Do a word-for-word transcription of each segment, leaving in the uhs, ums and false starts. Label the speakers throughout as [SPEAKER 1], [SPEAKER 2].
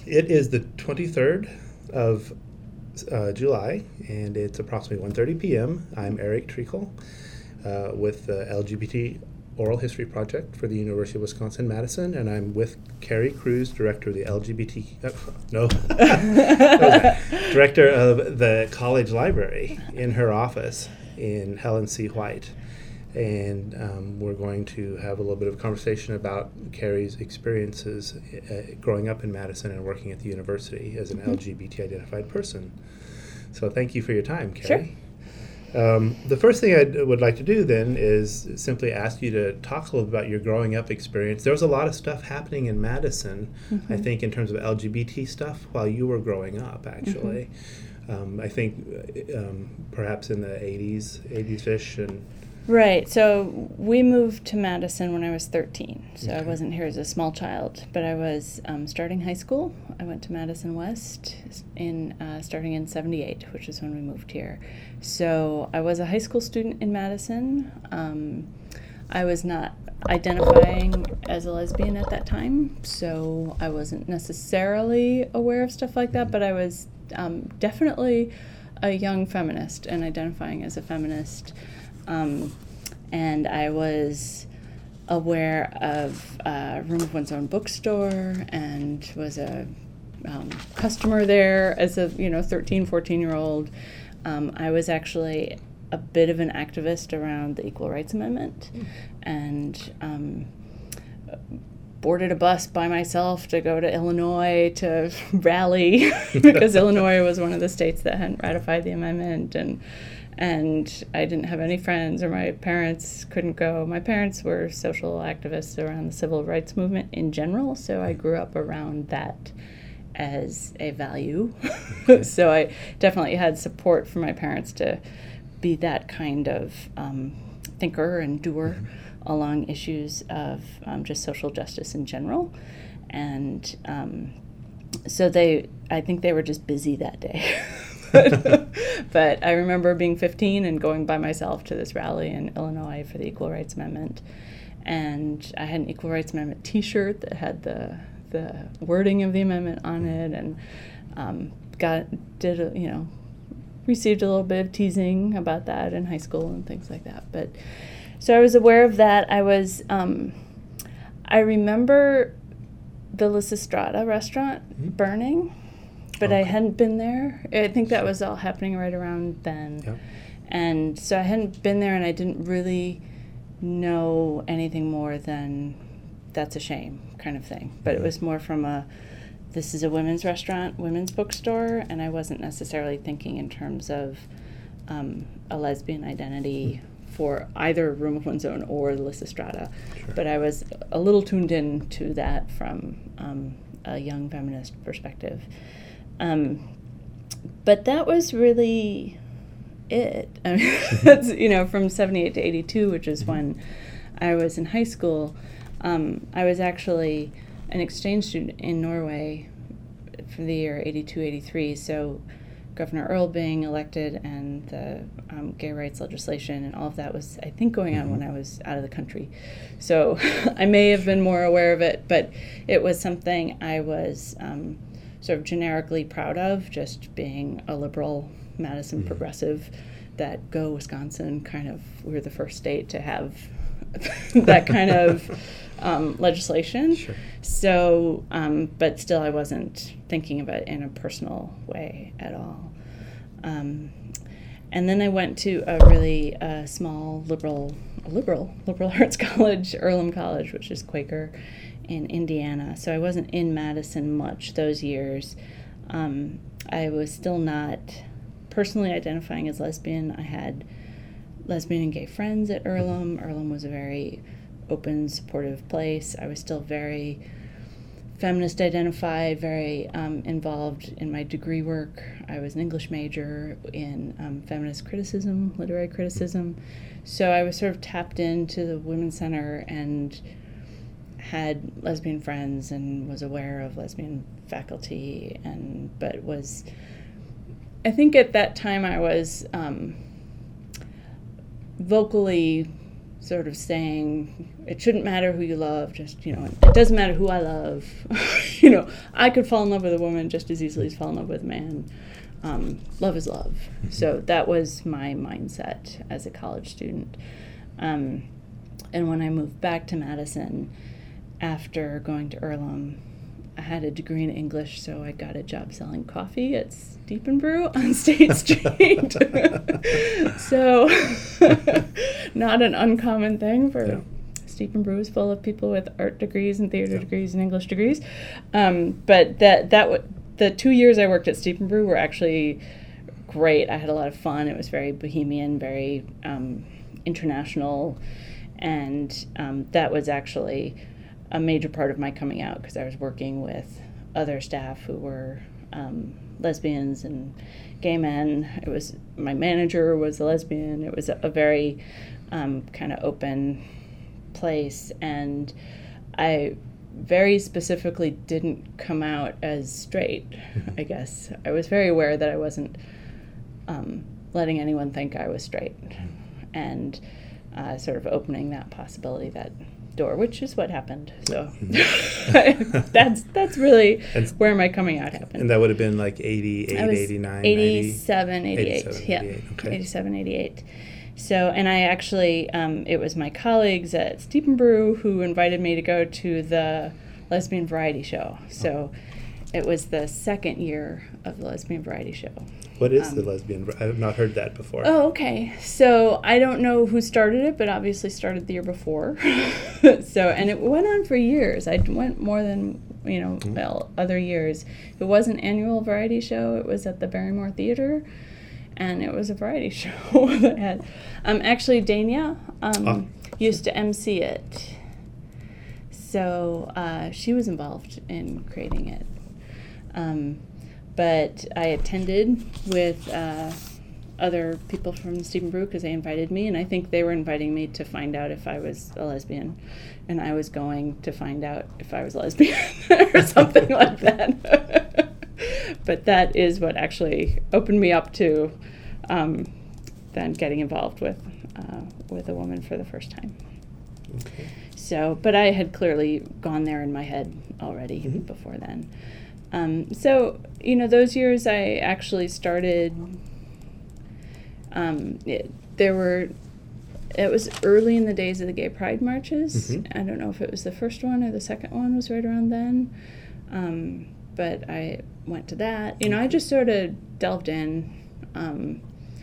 [SPEAKER 1] It is the twenty-third of uh, July, and it's approximately one thirty p.m. I'm Eric Treacle uh, with the L G B T Oral History Project for the University of Wisconsin-Madison, and I'm with Carrie Cruz, Director of the L G B T... Uh, no. Director of the College Library in her office in Helen C. White. And um, we're going to have a little bit of a conversation about Carrie's experiences uh, growing up in Madison and working at the university as an mm-hmm. L G B T identified person. So thank you for your time, Carrie. Sure. Um, the first thing I would like to do then is simply ask you to talk a little about your growing up experience. There was a lot of stuff happening in Madison, mm-hmm. I think, in terms of L G B T stuff while you were growing up, actually. Mm-hmm. Um, I think um, perhaps in the eighties, eighties-ish. And
[SPEAKER 2] Right. So we moved to Madison when I was thirteen. So okay. I wasn't here as a small child, but I was um, starting high school. I went to Madison West in uh, starting in seventy-eight, which is when we moved here. So I was a high school student in Madison. Um, I was not identifying as a lesbian at that time, so I wasn't necessarily aware of stuff like that, but I was um, definitely a young feminist and identifying as a feminist. Um, and I was aware of uh, Room of One's Own bookstore and was a um, customer there as a, you know, thirteen, fourteen-year-old. Um, I was actually a bit of an activist around the Equal Rights Amendment mm. and um, boarded a bus by myself to go to Illinois to rally because Illinois was one of the states that hadn't ratified the amendment, and and I didn't have any friends, or my parents couldn't go. My parents were social activists around the civil rights movement in general, so I grew up around that as a value. So I definitely had support from my parents to be that kind of um, thinker and doer mm-hmm. along issues of um, just social justice in general. And um, so they, I think they were just busy that day. but, but I remember being fifteen and going by myself to this rally in Illinois for the Equal Rights Amendment. And I had an Equal Rights Amendment t-shirt that had the the wording of the amendment on it, and um, got did a, you know received a little bit of teasing about that in high school and things like that. But so I was aware of that. I was um, I remember the Lysistrata restaurant mm-hmm. burning, but okay. I hadn't been there. I think that was all happening right around then, yep. and so I hadn't been there, and I didn't really know anything more than that's a shame kind of thing. But it was more from a, this is a women's restaurant, women's bookstore, and I wasn't necessarily thinking in terms of um, a lesbian identity for either Room of One's Own or the Lysistrata. Sure. But I was a little tuned in to that from um, a young feminist perspective. Um, but that was really it. I mean, that's, you know, from seventy-eight to eighty-two, which is when I was in high school. Um, I was actually an exchange student in Norway for the year eighty-two eighty-three, so Governor Earl being elected and the um, gay rights legislation and all of that was, I think, going on mm-hmm. when I was out of the country. So I may have been more aware of it, but it was something I was um, sort of generically proud of, just being a liberal Madison mm-hmm. progressive, that go Wisconsin, kind of, we were the first state to have that kind of um, legislation. Sure. So, um, but still I wasn't thinking of it in a personal way at all. Um, and then I went to a really uh, small liberal, liberal, liberal arts college, Earlham College, which is Quaker in Indiana. So I wasn't in Madison much those years. Um, I was still not personally identifying as lesbian. I had lesbian and gay friends at Earlham. Earlham was a very open, supportive place. I was still very feminist identified, very um, involved in my degree work. I was an English major in um, feminist criticism, literary criticism. So I was sort of tapped into the Women's Center and had lesbian friends and was aware of lesbian faculty, and but was, I think at that time I was um, vocally sort of saying it shouldn't matter who you love, just, you know, it doesn't matter who I love. You know, I could fall in love with a woman just as easily as fall in love with a man. Um, love is love. Mm-hmm. So that was my mindset as a college student. Um, and when I moved back to Madison after going to Earlham, I had a degree in English, so I got a job selling coffee at Steep and Brew on State Street. So, not an uncommon thing for yeah. Steep and Brew is full of people with art degrees and theater yeah. degrees and English degrees. Um, but that that w- the two years I worked at Steep and Brew were actually great. I had a lot of fun. It was very bohemian, very um, international, and um, that was actually a major part of my coming out, because I was working with other staff who were um, lesbians and gay men. It was, my manager was a lesbian. It was a, a very um, kind of open place, and I very specifically didn't come out as straight, I guess. I was very aware that I wasn't um, letting anyone think I was straight, and uh, sort of opening that possibility, that door, which is what happened. So that's that's really and, where my coming out happened.
[SPEAKER 1] And that would have been like eighty-eight, eighty-nine,
[SPEAKER 2] eighty-seven, eighty-eight.
[SPEAKER 1] eighty-seven,
[SPEAKER 2] yeah,
[SPEAKER 1] eighty-eight. Okay.
[SPEAKER 2] eighty-seven, eighty-eight. So, and I actually, um, it was my colleagues at Steep and Brew who invited me to go to the Lesbian Variety Show. So oh. It was the second year of the Lesbian Variety Show.
[SPEAKER 1] What is
[SPEAKER 2] um,
[SPEAKER 1] the lesbian? I have not heard that before.
[SPEAKER 2] Oh, okay. So I don't know who started it, but obviously started the year before. So, and it went on for years. I went more than, you know, mm-hmm. well, other years. It was an annual variety show. It was at the Barrymore Theater, and it was a variety show that had, um, actually Dania um, oh. used to emcee it. So uh, she was involved in creating it. Um, But I attended with uh, other people from Steep and Brew because they invited me, and I think they were inviting me to find out if I was a lesbian, and I was going to find out if I was a lesbian or something like that. But that is what actually opened me up to um, then getting involved with uh, with a woman for the first time. Okay. So, but I had clearly gone there in my head already mm-hmm. before then. Um, so, you know, those years I actually started, um, it, there were, it was early in the days of the gay pride marches. Mm-hmm. I don't know if it was the first one or the second one was right around then, um, but I went to that. You know, I just sort of delved in. Um,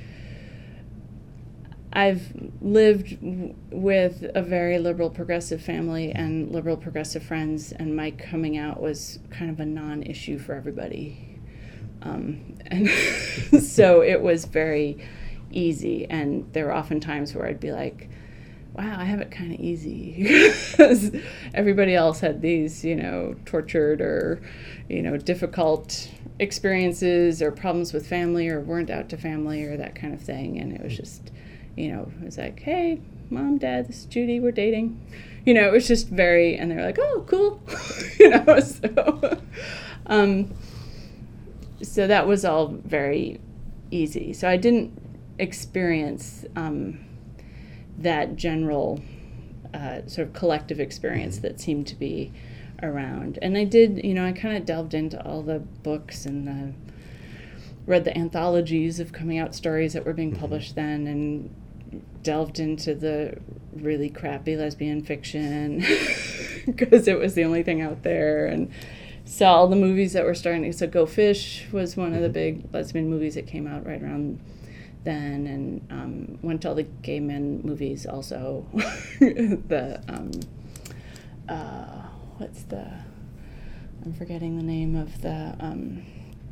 [SPEAKER 2] I've lived w- with a very liberal progressive family and liberal progressive friends, and my coming out was kind of a non-issue for everybody. Um, and so it was very easy, and there were often times where I'd be like, wow, I have it kind of easy. Because everybody else had these, you know, tortured or, you know, difficult experiences or problems with family or weren't out to family or that kind of thing, and it was just... You know, it was like, hey, Mom, Dad, this is Judy, we're dating. You know, it was just very, and they're like, oh, cool. You know, so, um, so that was all very easy. So I didn't experience um, that general uh, sort of collective experience that seemed to be around. And I did, you know, I kind of delved into all the books and the, read the anthologies of coming out stories that were being published then, and delved into the really crappy lesbian fiction because it was the only thing out there, and saw all the movies that were starting. So Go Fish was one of the big lesbian movies that came out right around then, and um, went to all the gay men movies also. the um, uh, what's the I'm forgetting the name of the um,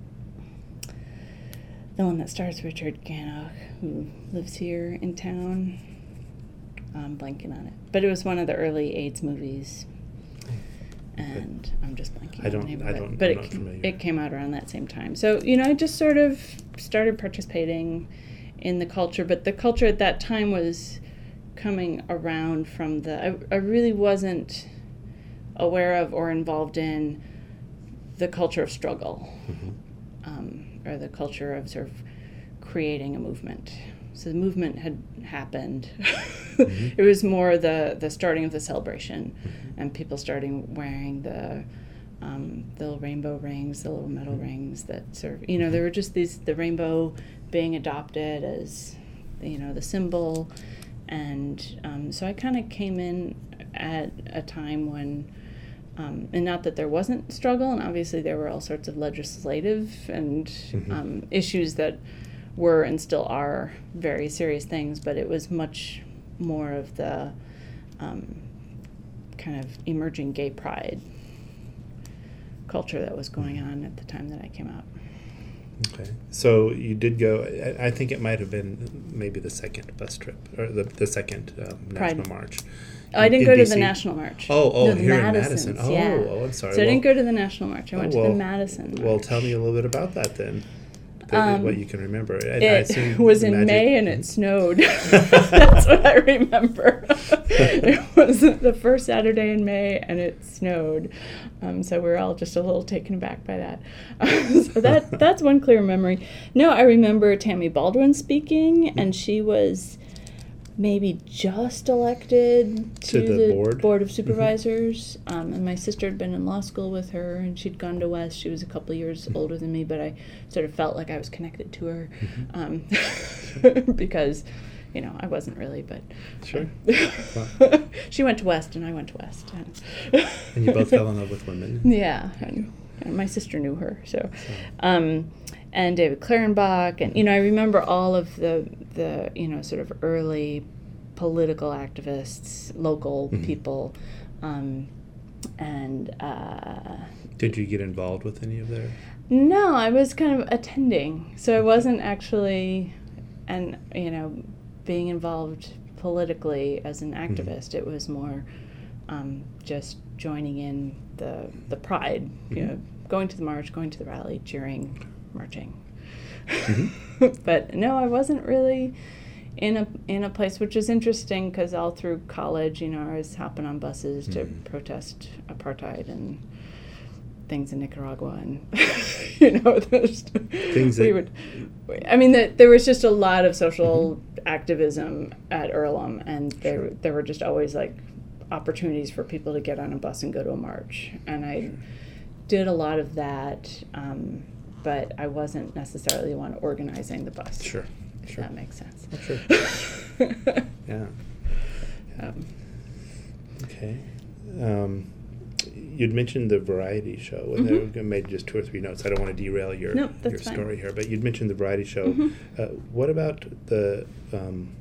[SPEAKER 2] the one that stars Richard Gannock, who lives here in town. I'm blanking on it. But it was one of the early AIDS movies. And but I'm just blanking
[SPEAKER 1] I don't,
[SPEAKER 2] on the name
[SPEAKER 1] I
[SPEAKER 2] of
[SPEAKER 1] don't,
[SPEAKER 2] it. But
[SPEAKER 1] I'm
[SPEAKER 2] it,
[SPEAKER 1] not familiar.
[SPEAKER 2] It came out around that same time. So, you know, I just sort of started participating in the culture. But the culture at that time was coming around from the... I, I really wasn't aware of or involved in the culture of struggle. Mm-hmm. Um, or the culture of sort of creating a movement. so the movement had happened. Mm-hmm. It was more the, the starting of the celebration, mm-hmm. and people starting wearing the um, the little rainbow rings, the little metal mm-hmm. rings that serve, you know, mm-hmm. there were just these, the rainbow being adopted as, you know, the symbol. And um, so I kind of came in at a time when, um, and not that there wasn't struggle, and obviously there were all sorts of legislative and mm-hmm. um, issues that were and still are very serious things, but it was much more of the um, kind of emerging gay pride culture that was going on at the time that I came out.
[SPEAKER 1] Okay, so you did go, I, I think it might have been maybe the second bus trip, or the, the second um, National March.
[SPEAKER 2] Oh, I didn't
[SPEAKER 1] in
[SPEAKER 2] go
[SPEAKER 1] D
[SPEAKER 2] to
[SPEAKER 1] C?
[SPEAKER 2] the National March.
[SPEAKER 1] Oh, oh,
[SPEAKER 2] no,
[SPEAKER 1] here in
[SPEAKER 2] Madison's,
[SPEAKER 1] Madison. Oh,
[SPEAKER 2] yeah.
[SPEAKER 1] oh, I'm sorry.
[SPEAKER 2] So
[SPEAKER 1] well,
[SPEAKER 2] I didn't go to the National March. I went
[SPEAKER 1] oh, well,
[SPEAKER 2] to the Madison March.
[SPEAKER 1] Well, tell me a little bit about that then.
[SPEAKER 2] Um,
[SPEAKER 1] what you can remember. I,
[SPEAKER 2] it
[SPEAKER 1] I
[SPEAKER 2] was in
[SPEAKER 1] magic.
[SPEAKER 2] May and it snowed. That's what I remember. It was the first Saturday in May and it snowed. Um, so we were all just a little taken aback by that. Uh, so that that's one clear memory. No, I remember Tammy Baldwin speaking, mm-hmm. and she was maybe just elected to,
[SPEAKER 1] to the,
[SPEAKER 2] the
[SPEAKER 1] board.
[SPEAKER 2] board of supervisors. Mm-hmm. Um, and my sister had been in law school with her, and she'd gone to West. She was a couple of years mm-hmm. older than me, but I sort of felt like I was connected to her, mm-hmm. um, because, you know, I wasn't really, but
[SPEAKER 1] sure.
[SPEAKER 2] Um, she went to West, and I went to West, and,
[SPEAKER 1] and you both fell in love with women.
[SPEAKER 2] Yeah, and, and my sister knew her, so. so. Um, and David Clarenbach, and, you know, I remember all of the, the you know, sort of early political activists, local mm-hmm. people, um, and... Uh,
[SPEAKER 1] Did you get involved with any of their...
[SPEAKER 2] No, I was kind of attending, so I wasn't actually, and, you know, being involved politically as an activist. Mm-hmm. It was more um, just joining in the, the pride, mm-hmm. you know, going to the march, going to the rally, cheering, marching. Mm-hmm. But no, I wasn't really in a in a place, which is interesting because all through college, you know, I was hopping on buses mm-hmm. to protest apartheid and things in Nicaragua, and you know, those things we would. I mean, that there was just a lot of social mm-hmm. activism at Earlham, and there sure. there were just always like opportunities for people to get on a bus and go to a march, and I sure. did a lot of that. Um, but I wasn't necessarily the one organizing the bus.
[SPEAKER 1] Sure,
[SPEAKER 2] if
[SPEAKER 1] sure.
[SPEAKER 2] that makes sense.
[SPEAKER 1] Oh, sure. yeah.
[SPEAKER 2] Um,
[SPEAKER 1] okay. Um, you'd mentioned the variety show, and mm-hmm. I made just two or three notes. I don't want to derail your
[SPEAKER 2] nope,
[SPEAKER 1] your
[SPEAKER 2] fine.
[SPEAKER 1] story here, but you'd mentioned the variety show.
[SPEAKER 2] Mm-hmm.
[SPEAKER 1] Uh, what about the um,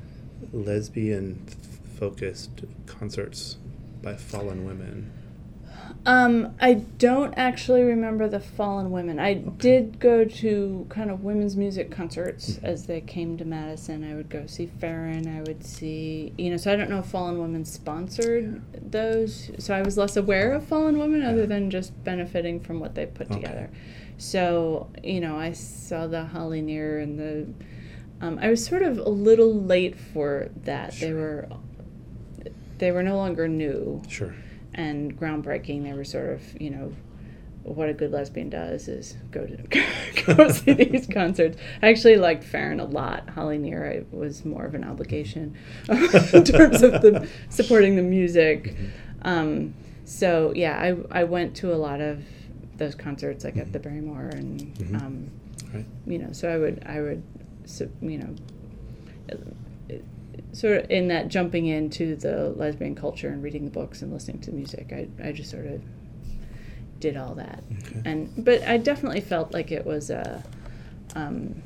[SPEAKER 1] lesbian-focused concerts by Fallen Women?
[SPEAKER 2] Um, I don't actually remember the Fallen Women. I okay. did go to kind of women's music concerts mm-hmm. as they came to Madison. I would go see Farron. I would see, you know, so I don't know if Fallen Women sponsored yeah. those. So I was less aware of Fallen Women yeah. other than just benefiting from what they put okay. together. So, you know, I saw the Holly Near and the, um, I was sort of a little late for that. Sure. They were, they were no longer new.
[SPEAKER 1] Sure.
[SPEAKER 2] And groundbreaking. They were sort of, you know, what a good lesbian does is go to go see these concerts. I actually liked Farron a lot. Holly Near I was more of an obligation in terms of the supporting the music.
[SPEAKER 1] Mm-hmm. Um,
[SPEAKER 2] so yeah, I I went to a lot of those concerts, like mm-hmm. at the Barrymore, and
[SPEAKER 1] mm-hmm.
[SPEAKER 2] um,
[SPEAKER 1] right.
[SPEAKER 2] you know, so I would I would, you know. It, sort of in that jumping into the lesbian culture and reading the books and listening to the music, I I just sort of did all that. Okay. And but I definitely felt like it was a, um,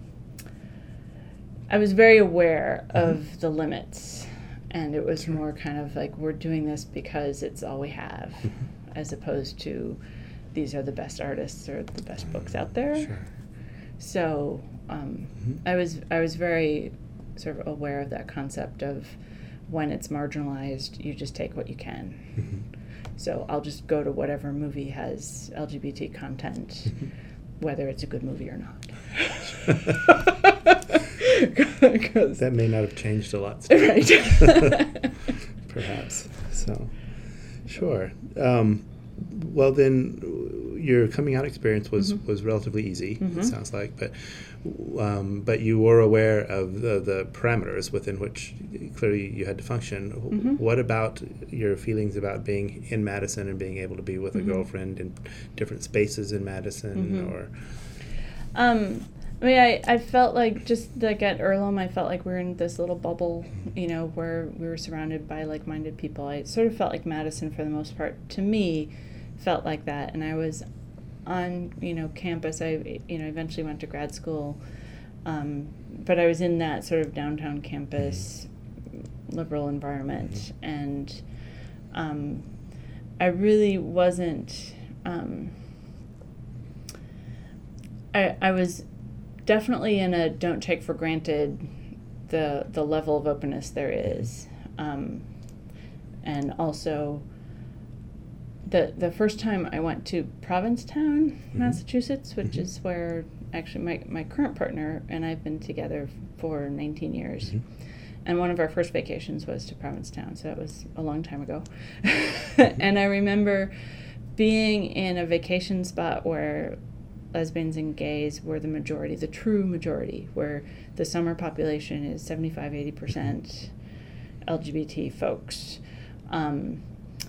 [SPEAKER 2] I was very aware mm-hmm. of the limits, and it was sure. more kind of like, we're doing this because it's all we have, mm-hmm. as opposed to these are the best artists or the best books out there.
[SPEAKER 1] Sure.
[SPEAKER 2] So um, mm-hmm. I was I was very sort of aware of that concept of when it's marginalized, you just take what you can. Mm-hmm. So I'll just go to whatever movie has L G B T content, mm-hmm. whether it's a good movie or not.
[SPEAKER 1] That may not have changed a lot.
[SPEAKER 2] Right.
[SPEAKER 1] Perhaps. So, sure. Um, well, then, your coming out experience was,
[SPEAKER 2] mm-hmm.
[SPEAKER 1] was relatively easy,
[SPEAKER 2] mm-hmm.
[SPEAKER 1] it sounds like, but um, but you were aware of the, the parameters within which clearly you had to function.
[SPEAKER 2] Mm-hmm.
[SPEAKER 1] What about your feelings about being in Madison and being able to be with
[SPEAKER 2] mm-hmm.
[SPEAKER 1] a girlfriend in different spaces in Madison?
[SPEAKER 2] Mm-hmm.
[SPEAKER 1] Or
[SPEAKER 2] um, I mean, I, I felt like, just like at Earlham, I felt like we were in this little bubble, you know, where we were surrounded by like-minded people. I sort of felt like Madison, for the most part, to me, felt like that. And I was on, you know, campus. I, you know, eventually went to grad school, um, but I was in that sort of downtown campus liberal environment, and um, I really wasn't. Um, I I was definitely in a don't take for granted the the level of openness there is, um, and also. The the first time I went to Provincetown, mm-hmm. Massachusetts, which mm-hmm. is where actually my, my current partner and I have been together for nineteen years. Mm-hmm. And one of our first vacations was to Provincetown, so that was a long time ago. Mm-hmm. And I remember being in a vacation spot where lesbians and gays were the majority, the true majority, where the summer population is seventy-five, eighty percent L G B T folks. Um,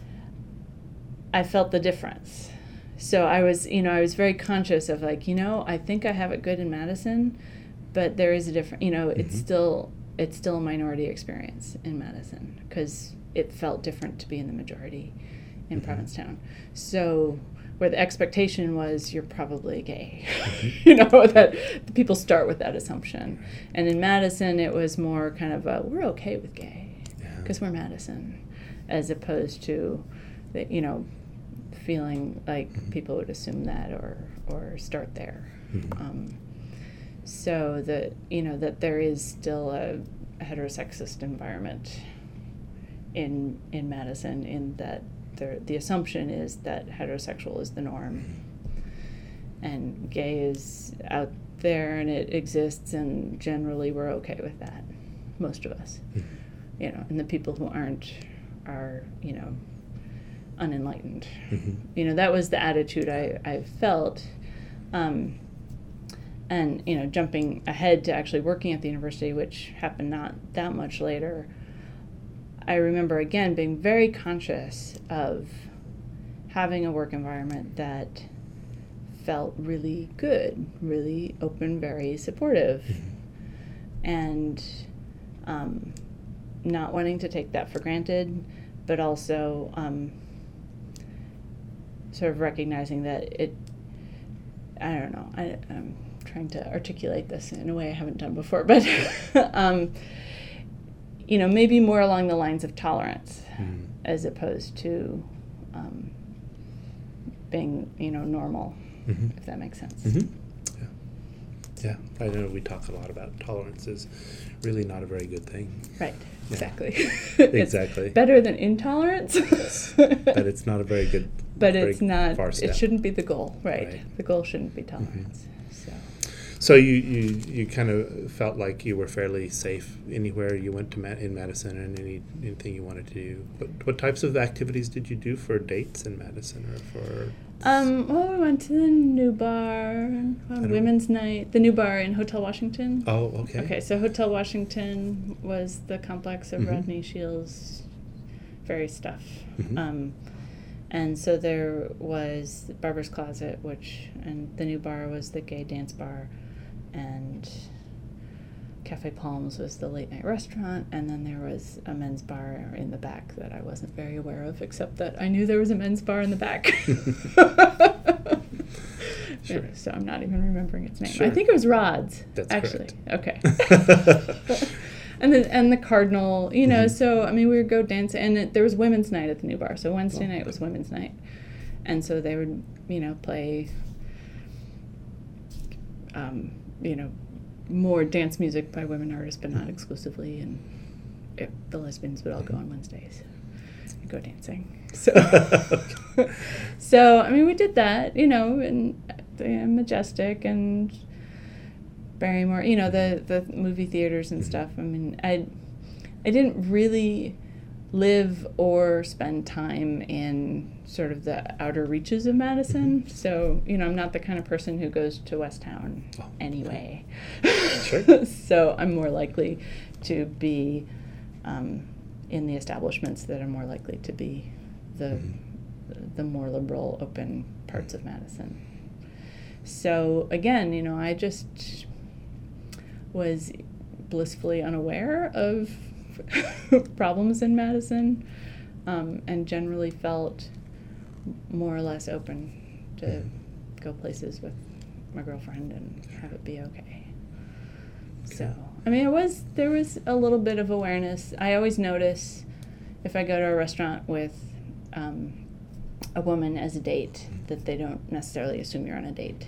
[SPEAKER 2] I felt the difference. So I was, you know, I was very conscious of like, you know, I think I have it good in Madison, but there is a different, you know, mm-hmm. it's still, it's still a minority experience in Madison because it felt different to be in the majority in mm-hmm. Provincetown. So where the expectation was you're probably gay, mm-hmm. you know, that people start with that assumption. And in Madison, it was more kind of a, we're okay with gay because yeah. we're Madison, as opposed to, the, you know, feeling like mm-hmm. people would assume that or or start there. Mm-hmm. Um, so that, you know, that there is still a heterosexist environment in in Madison, in that the the assumption is that heterosexual is the norm, mm-hmm. and gay is out there and it exists, and generally we're okay with that, most of us. Mm-hmm. You know, and the people who aren't are, you know, unenlightened. Mm-hmm. You know, that was the attitude I, I felt. Um, and, you know, jumping ahead to actually working at the university, which happened not that much later, I remember, again, being very conscious of having a work environment that felt really good, really open, very supportive. Mm-hmm. And um, not wanting to take that for granted, but also um, sort of recognizing that it, I don't know, I, I'm trying to articulate this in a way I haven't done before, but, um, you know, maybe more along the lines of tolerance mm. as opposed to um, being, you know, normal, mm-hmm. if that makes sense.
[SPEAKER 1] Mm-hmm. Yeah, I know we talk a lot about tolerance is really not a very good thing.
[SPEAKER 2] Right,
[SPEAKER 1] yeah.
[SPEAKER 2] exactly.
[SPEAKER 1] Exactly.
[SPEAKER 2] Better than intolerance.
[SPEAKER 1] Yes. But it's not a very good
[SPEAKER 2] But
[SPEAKER 1] very
[SPEAKER 2] it's not,
[SPEAKER 1] far step.
[SPEAKER 2] It shouldn't be the goal, right?
[SPEAKER 1] right.
[SPEAKER 2] The goal shouldn't be tolerance.
[SPEAKER 1] Mm-hmm.
[SPEAKER 2] So
[SPEAKER 1] So you, you, you kind of felt like you were fairly safe anywhere you went to Ma- in Madison, and any anything you wanted to do. What what types of activities did you do for dates in Madison, or for?
[SPEAKER 2] Um, well, we went to the New Bar on Women's Night, the New Bar in Hotel Washington.
[SPEAKER 1] Oh, okay.
[SPEAKER 2] Okay, so Hotel Washington was the complex of mm-hmm. Rodney Shields' various stuff. Mm-hmm. Um, and so there was Barber's Closet, which, and the New Bar was the gay dance bar, and Cafe Palms was the late night restaurant, and then there was a men's bar in the back that I wasn't very aware of, except that I knew there was a men's bar in the back. Sure. Yeah, so I'm not even remembering its name. Sure. I think it was Rod's.
[SPEAKER 1] That's
[SPEAKER 2] actually.
[SPEAKER 1] Correct.
[SPEAKER 2] Okay. and the and the Cardinal, you know.
[SPEAKER 1] Mm-hmm.
[SPEAKER 2] So I mean, we would go dance, and it, there was women's night at the New Bar. So Wednesday
[SPEAKER 1] oh,
[SPEAKER 2] night was women's night, and so they would, you know, play, um, you know, more dance music by women artists, but not exclusively. And it, the lesbians would all go on Wednesdays and go dancing. So, so I mean, we did that, you know, and uh, Majestic and Barrymore, you know, the the movie theaters and stuff. I mean, I I didn't really live or spend time in sort of the outer reaches of Madison. Mm-hmm. So, you know, I'm not the kind of person who goes to West Town oh, anyway.
[SPEAKER 1] Sure.
[SPEAKER 2] So I'm more likely to be um, in the establishments that are more likely to be the mm-hmm. the more liberal, open parts of Madison. So again, you know, I just was blissfully unaware of problems in Madison, um, and generally felt more or less open to mm-hmm. go places with my girlfriend and have it be okay. okay. So, I mean, it was there was a little bit of awareness. I always notice if I go to a restaurant with um, a woman as a date that they don't necessarily assume you're on a date.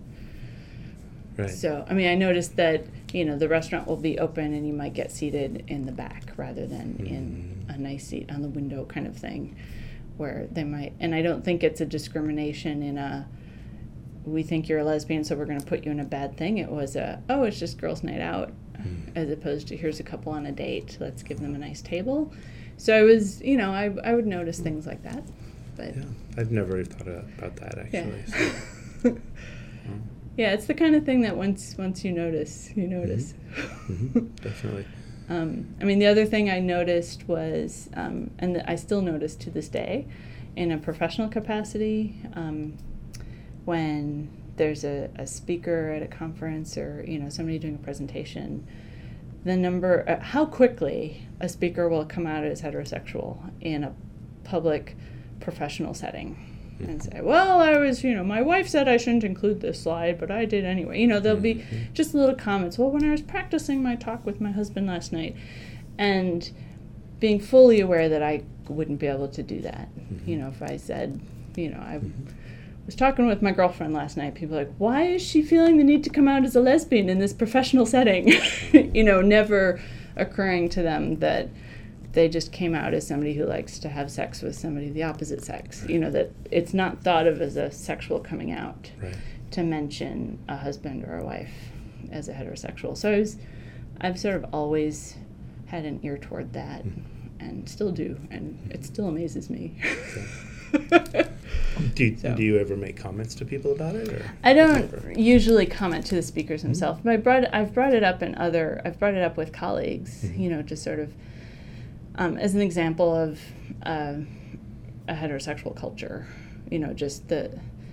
[SPEAKER 1] Right.
[SPEAKER 2] So, I mean, I noticed that, you know, the restaurant will be open and you might get seated in the back rather than mm. in a nice seat on the window kind of thing, where they might, and I don't think it's a discrimination in a, we think you're a lesbian, so we're going to put you in a bad thing. It was a, oh, it's just girls' night out, mm. as opposed to here's a couple on a date, let's give them a nice table. So I was, you know, I I would notice things like that. But
[SPEAKER 1] yeah, I've never thought about that, actually.
[SPEAKER 2] Yeah. So. Yeah, it's the kind of thing that once once you notice, you notice.
[SPEAKER 1] Mm-hmm. Mm-hmm. Definitely.
[SPEAKER 2] um, I mean, the other thing I noticed was, um, and I still notice to this day, in a professional capacity, um, when there's a, a speaker at a conference or, you know, somebody doing a presentation, the number, uh, how quickly a speaker will come out as heterosexual in a public professional setting. And say, well, I was, you know, my wife said I shouldn't include this slide, but I did anyway. You know, there'll be just little comments. Well, when I was practicing my talk with my husband last night, and being fully aware that I wouldn't be able to do that. Mm-hmm. You know, if I said, you know, I mm-hmm. was talking with my girlfriend last night, people are like, why is she feeling the need to come out as a lesbian in this professional setting? You know, never occurring to them that they just came out as somebody who likes to have sex with somebody of the opposite sex. Right. You know, that it's not thought of as a sexual coming out
[SPEAKER 1] right.
[SPEAKER 2] to mention a husband or a wife as a heterosexual. So I was, I've sort of always had an ear toward that mm. and still do, and mm. it still amazes me.
[SPEAKER 1] Okay. do, you, so. do you ever make comments to people about it? Or
[SPEAKER 2] I don't usually comment to the speakers mm-hmm. themselves, but I brought, I've brought it up in other, I've brought it up with colleagues, mm-hmm. you know, just sort of, Um, as an example of uh, a heterosexual culture, you know, just the,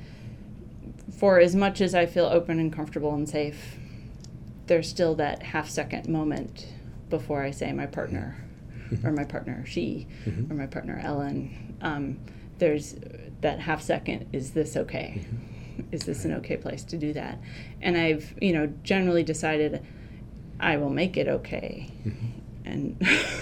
[SPEAKER 2] for as much as I feel open and comfortable and safe, there's still that half second moment before I say my partner, mm-hmm. or my partner she, mm-hmm. or my partner Ellen. Um, there's that half second, is this okay? Mm-hmm. Is this an okay place to do that? And I've, you know, generally decided I will make it okay. Mm-hmm. And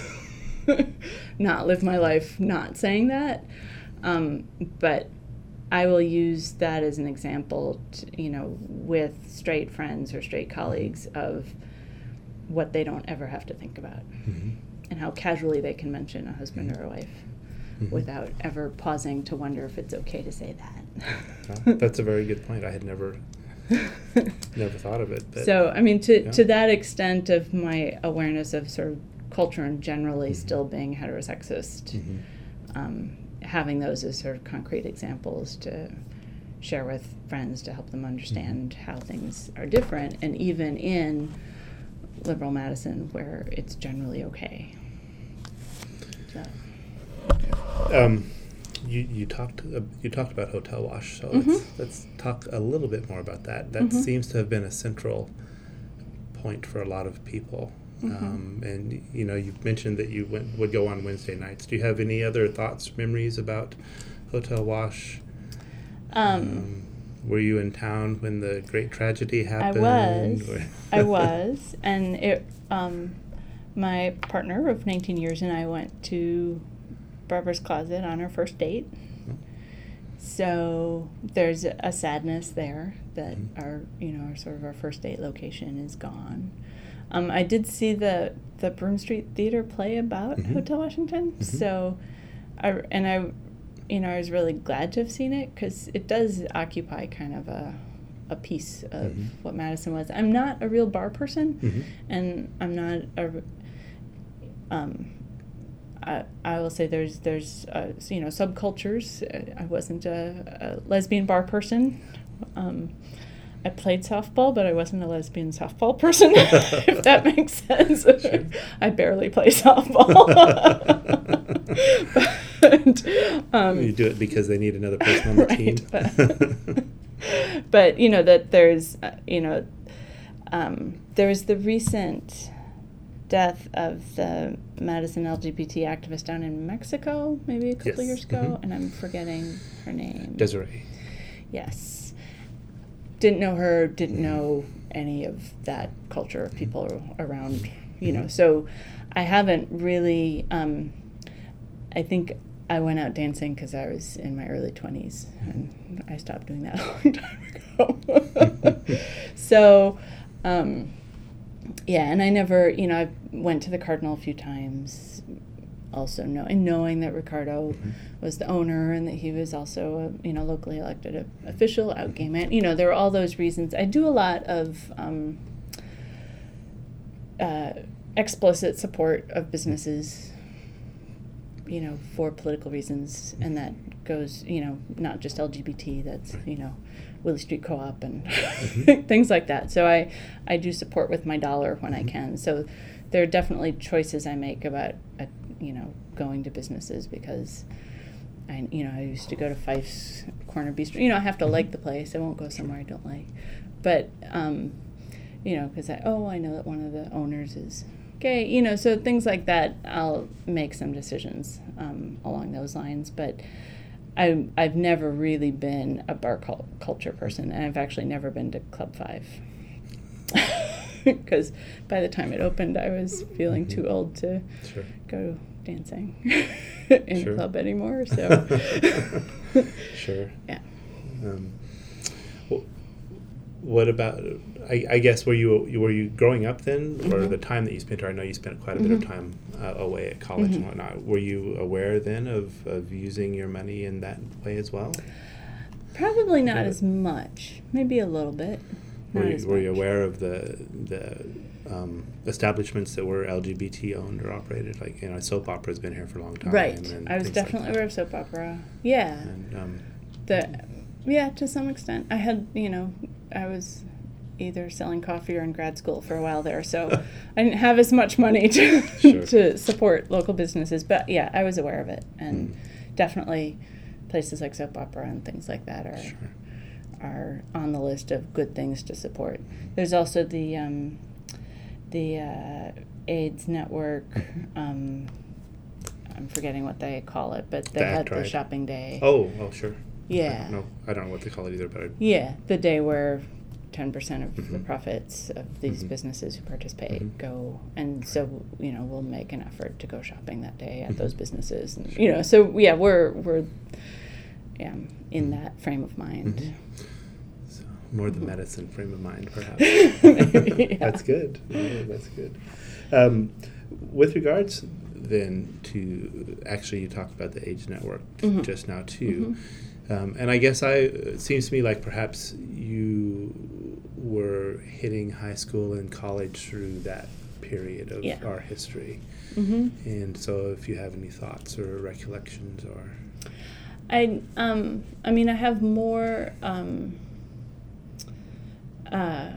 [SPEAKER 2] not live my life not saying that, um, but I will use that as an example, to, you know, with straight friends or straight colleagues of what they don't ever have to think about, mm-hmm. and how casually they can mention a husband mm-hmm. or a wife mm-hmm. without ever pausing to wonder if it's okay to say that.
[SPEAKER 1] Well, that's a very good point. I had never never thought of it. But
[SPEAKER 2] so, I mean, to, yeah. to that extent of my awareness of sort of culture and generally mm-hmm. still being heterosexist, mm-hmm. um, having those as sort of concrete examples to share with friends to help them understand mm-hmm. how things are different, and even in liberal Madison where it's generally okay. So.
[SPEAKER 1] Um, you you talked uh, you talked about Hotel Wash, so mm-hmm. let's let's talk a little bit more about that. That mm-hmm. seems to have been a central point for a lot of people. Mm-hmm. Um, and, you know, you mentioned that you went, would go on Wednesday nights. Do you have any other thoughts, memories about Hotel Wash? Um, um, were you in town when the great tragedy happened?
[SPEAKER 2] I was. I was. And it, um, my partner of nineteen years and I went to Barbara's Closet on our first date. Oh. So there's a sadness there that mm-hmm. our, you know, our sort of our first date location is gone. Um, I did see the the Broome Street Theater play about mm-hmm. Hotel Washington, mm-hmm. so, I and I, you know, I was really glad to have seen it because it does occupy kind of a a piece of mm-hmm. what Madison was. I'm not a real bar person, mm-hmm. and I'm not a. Um, I, I will say there's there's uh, you know subcultures. I wasn't a, a lesbian bar person. Um, I played softball, but I wasn't a lesbian softball person, if that makes sense. Sure. I barely play softball. but, um,
[SPEAKER 1] you do it because they need another person on the
[SPEAKER 2] right,
[SPEAKER 1] team.
[SPEAKER 2] But, but, you know, that there's, uh, you know, um, there was the recent death of the Madison L G B T activist down in Mexico, maybe a couple
[SPEAKER 1] yes.
[SPEAKER 2] years ago,
[SPEAKER 1] mm-hmm.
[SPEAKER 2] and I'm forgetting her name.
[SPEAKER 1] Desiree.
[SPEAKER 2] Yes. Didn't know her, didn't know any of that culture of people around, you know. So I haven't really, um, I think I went out dancing because I was in my early twenties, and I stopped doing that a long time ago. So, um, yeah, and I never, you know, I went to the Cardinal a few times, also know, and knowing that Ricardo mm-hmm. was the owner and that he was also a, you know, locally elected official, out gay man, you know, there are all those reasons. I do a lot of um, uh, explicit support of businesses, you know, for political reasons, and that goes, you know, not just L G B T, that's, you know, Willie Street Co-op and mm-hmm. things like that. So I, I do support with my dollar when mm-hmm. I can. So there are definitely choices I make about, uh, you know, going to businesses because I, you know, I used to go to Fife's Corner Bistro. You know, I have to mm-hmm. like the place. I won't go somewhere I don't like. But, um, you know, because I, oh, I know that one of the owners is gay. You know, so things like that, I'll make some decisions um, along those lines. But I, I've never really been a bar cult- culture person, and I've actually never been to Club Five. Because by the time it opened, I was feeling mm-hmm. too old to
[SPEAKER 1] sure.
[SPEAKER 2] go dancing in sure. a club anymore. So,
[SPEAKER 1] sure.
[SPEAKER 2] Yeah.
[SPEAKER 1] Um, well, what about? I, I guess were you were you growing up then, mm-hmm. or the time that you spent? Or I know you spent quite a mm-hmm. bit of time uh, away at college mm-hmm. and whatnot. Were you aware then of, of using your money in that way as well?
[SPEAKER 2] Probably not as much. Maybe a little bit.
[SPEAKER 1] Were you, were you aware of the the um, establishments that were L G B T owned or operated? Like, you know, soap opera has been here for a long time.
[SPEAKER 2] Right.
[SPEAKER 1] And
[SPEAKER 2] I was definitely
[SPEAKER 1] like
[SPEAKER 2] aware of soap opera. Yeah.
[SPEAKER 1] And, um,
[SPEAKER 2] the yeah, to some extent. I had, you know, I was either selling coffee or in grad school for a while there, so I didn't have as much money to sure. to support local businesses. But yeah, I was aware of it, and mm. definitely places like soap opera and things like that are. Sure. are on the list of good things to support. There's also the um, the uh, AIDS network. Um, I'm forgetting what they call it, but they had the shopping day.
[SPEAKER 1] Oh, well, sure.
[SPEAKER 2] Yeah.
[SPEAKER 1] I don't know, I don't know what they call it either, but I,
[SPEAKER 2] yeah, the day where ten percent of
[SPEAKER 1] mm-hmm.
[SPEAKER 2] the profits of these mm-hmm. businesses who participate mm-hmm. go, and so you know we'll make an effort to go shopping that day at mm-hmm. those businesses, and you know, so yeah, we're we're yeah in that frame of mind.
[SPEAKER 1] Mm-hmm. More the medicine frame of mind, perhaps.
[SPEAKER 2] Yeah.
[SPEAKER 1] That's good. Yeah, that's good. Um, with regards then to, actually you talked about the AIDS network mm-hmm. just now too. Mm-hmm. Um, and I guess I it seems to me like perhaps you were hitting high school and college through that period of yeah. our history. Mm-hmm. And so if you have any thoughts or recollections or...
[SPEAKER 2] I, um, I mean, I have more... Um, Uh,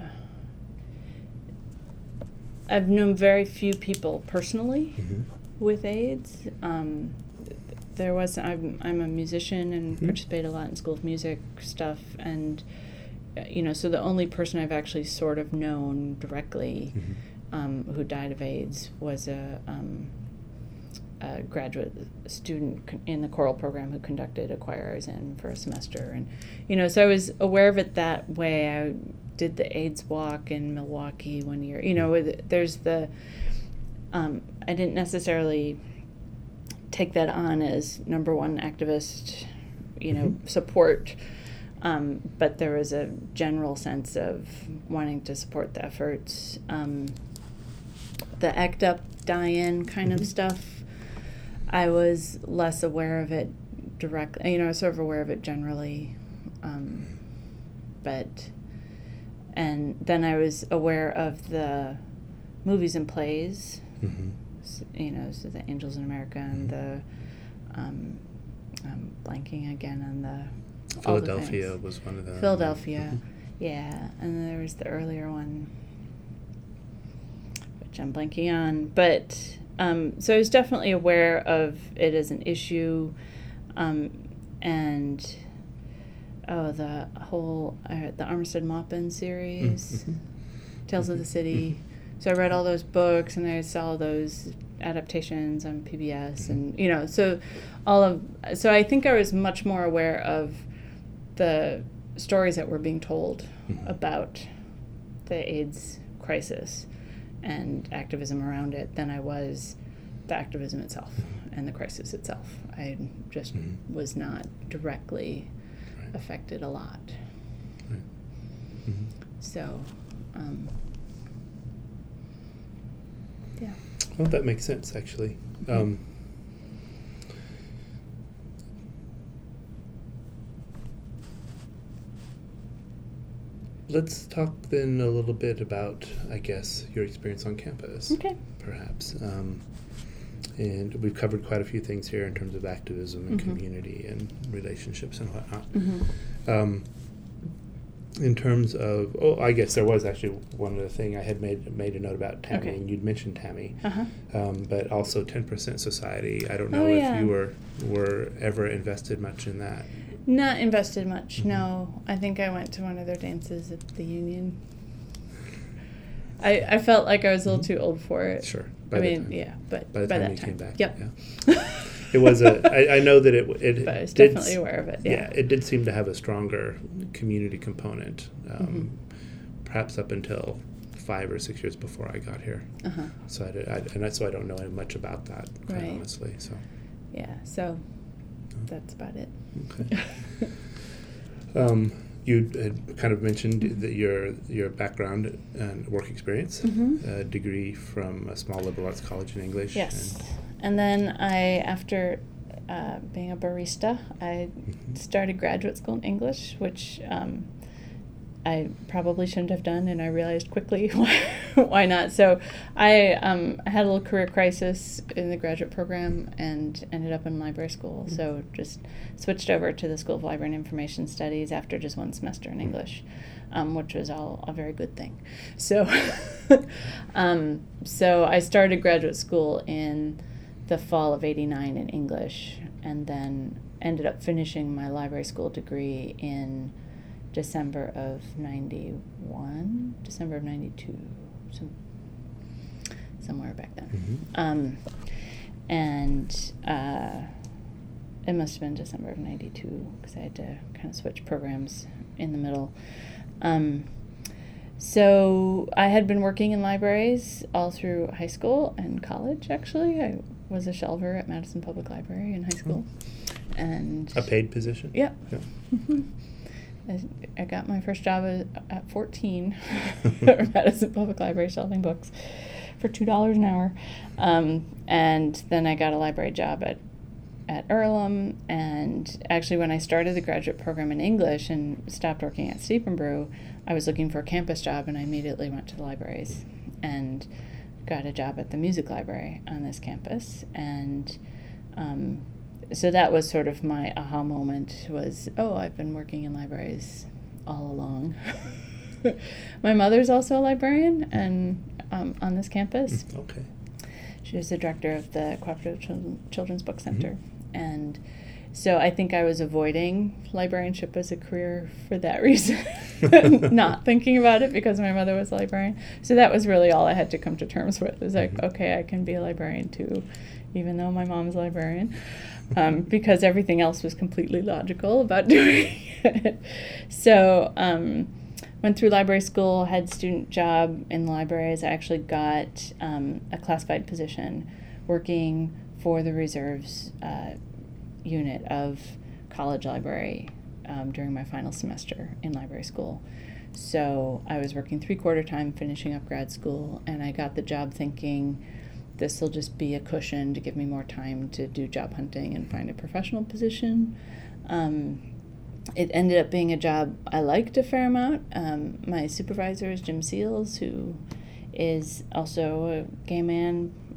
[SPEAKER 2] I've known very few people personally mm-hmm. with AIDS. Um, there was I'm I'm a musician and mm-hmm. participate a lot in School of Music stuff, and uh, you know, so the only person I've actually sort of known directly mm-hmm. um, who died of AIDS was a, um, a graduate student in the choral program who conducted a choir I was in for a semester, and you know, so I was aware of it that way. I did the AIDS walk in Milwaukee one year. You know, there's the, um, I didn't necessarily take that on as number one activist, you know, mm-hmm. support, um, but there was a general sense of wanting to support the efforts. Um, the ACT UP die-in kind mm-hmm. of stuff, I was less aware of it directly. You know, I was sort of aware of it generally, um, but... And then I was aware of the movies and plays, mm-hmm. you know, so the Angels in America and
[SPEAKER 1] Mm-hmm.
[SPEAKER 2] the, um, I'm blanking again on the
[SPEAKER 1] Philadelphia was one of the
[SPEAKER 2] Philadelphia,
[SPEAKER 1] Mhm.
[SPEAKER 2] yeah, and then there was the earlier one, which I'm blanking on. But um, so I was definitely aware of it as an issue, um, and oh, the whole uh, the Armistead Maupin series,
[SPEAKER 1] Mhm.
[SPEAKER 2] Tales of the City. So I read all those books, and I saw those adaptations on P B S, and you know, so all of so I think I was much more aware of the stories that were being told
[SPEAKER 1] Mhm.
[SPEAKER 2] about the AIDS crisis and activism around it than I was the activism itself and the crisis itself. I just
[SPEAKER 1] Mhm.
[SPEAKER 2] was not directly
[SPEAKER 1] Right.
[SPEAKER 2] affected a lot.
[SPEAKER 1] Right. Mhm.
[SPEAKER 2] So, um, yeah.
[SPEAKER 1] Well, that makes sense, actually. Um, let's talk then a little bit about, I guess, your experience on campus,
[SPEAKER 2] Okay.
[SPEAKER 1] perhaps. Um, and we've covered quite a few things here in terms of activism and
[SPEAKER 2] Mhm.
[SPEAKER 1] community and relationships and whatnot.
[SPEAKER 2] Mm-hmm.
[SPEAKER 1] Um, in terms of, oh, I guess there was actually one other thing I had made made a note about Tammy,
[SPEAKER 2] Okay.
[SPEAKER 1] and you'd mentioned Tammy,
[SPEAKER 2] Uh-huh.
[SPEAKER 1] um, but also ten percent Society. I don't know
[SPEAKER 2] Oh,
[SPEAKER 1] if
[SPEAKER 2] yeah.
[SPEAKER 1] you were were ever invested much in that.
[SPEAKER 2] Not invested much,
[SPEAKER 1] Mhm.
[SPEAKER 2] no. I think I went to one of their dances at the Union. I, I felt like I was a little
[SPEAKER 1] Mhm.
[SPEAKER 2] too old for it.
[SPEAKER 1] Sure. By
[SPEAKER 2] I
[SPEAKER 1] the
[SPEAKER 2] mean,
[SPEAKER 1] time.
[SPEAKER 2] yeah, but
[SPEAKER 1] By the
[SPEAKER 2] by
[SPEAKER 1] time
[SPEAKER 2] that
[SPEAKER 1] you
[SPEAKER 2] time.
[SPEAKER 1] came back.
[SPEAKER 2] Yep.
[SPEAKER 1] Yeah. It was a. I, I know that it. It
[SPEAKER 2] But I was
[SPEAKER 1] did
[SPEAKER 2] definitely
[SPEAKER 1] s-
[SPEAKER 2] aware of it.
[SPEAKER 1] Yeah,
[SPEAKER 2] Yeah.
[SPEAKER 1] it did seem to have a stronger community component, um,
[SPEAKER 2] Mhm.
[SPEAKER 1] perhaps up until five or six years before I got here.
[SPEAKER 2] Uh-huh.
[SPEAKER 1] So I, did, I and that's why I don't know much about that, quite
[SPEAKER 2] Right.
[SPEAKER 1] honestly. So
[SPEAKER 2] Yeah, so that's about it.
[SPEAKER 1] okay. um, you had kind of mentioned that your your background and work experience,
[SPEAKER 2] Mhm.
[SPEAKER 1] a degree from a small liberal arts college in English.
[SPEAKER 2] Yes.
[SPEAKER 1] And,
[SPEAKER 2] And then I, after uh, being a barista, I
[SPEAKER 1] Mhm.
[SPEAKER 2] started graduate school in English, which um, I probably shouldn't have done, and I realized quickly why, why not. So I, um, I had a little career crisis in the graduate program and ended up in library school. So just switched over to the School of Library and Information Studies after just one semester in English, um, which was all a very good thing. So, um, so I started graduate school in the fall of eighty-nine in English, and then ended up finishing my library school degree in December of ninety-one, December of ninety-two, some, somewhere back then.
[SPEAKER 1] Mhm.
[SPEAKER 2] Um, and uh, it must have been December of ninety-two, because I had to kind of switch programs in the middle. Um, so I had been working in libraries all through high school and college, actually. I was a shelver at Madison Public Library in high school. And
[SPEAKER 1] A paid position?
[SPEAKER 2] Yep.
[SPEAKER 1] Yeah.
[SPEAKER 2] Mhm. I, I got my first job at, at fourteen at Madison Public Library shelving books for two dollars an hour. Um, and then I got a library job at, at Earlham. And actually, when I started the graduate program in English and stopped working at Steep and Brew, I was looking for a campus job, and I immediately went to the libraries and got a job at the music library on this campus. And um, so that was sort of my aha moment, was, oh, I've been working in libraries all along. My mother's also a librarian and um, on this campus.
[SPEAKER 1] Mm, okay.
[SPEAKER 2] She was the director of the Cooperative Chil- Children's Book Center.
[SPEAKER 1] Mm-hmm.
[SPEAKER 2] And so I think I was avoiding librarianship as a career for that reason, not thinking about it because my mother was a librarian. So that was really all I had to come to terms with. It was like,
[SPEAKER 1] Mhm.
[SPEAKER 2] okay, I can be a librarian too, even though my mom's a librarian, um, because everything else was completely logical about doing it. So um, went through library school, had student job in the libraries. I actually got um, a classified position working for the reserves uh, unit of college library um, during my final semester in library school. So I was working three-quarter time, finishing up grad school, and I got the job thinking this will just be a cushion to give me more time to do job hunting and find a professional position. Um, it ended up being a job I liked a fair amount. Um, my supervisor is Jim Seals, who is also a gay man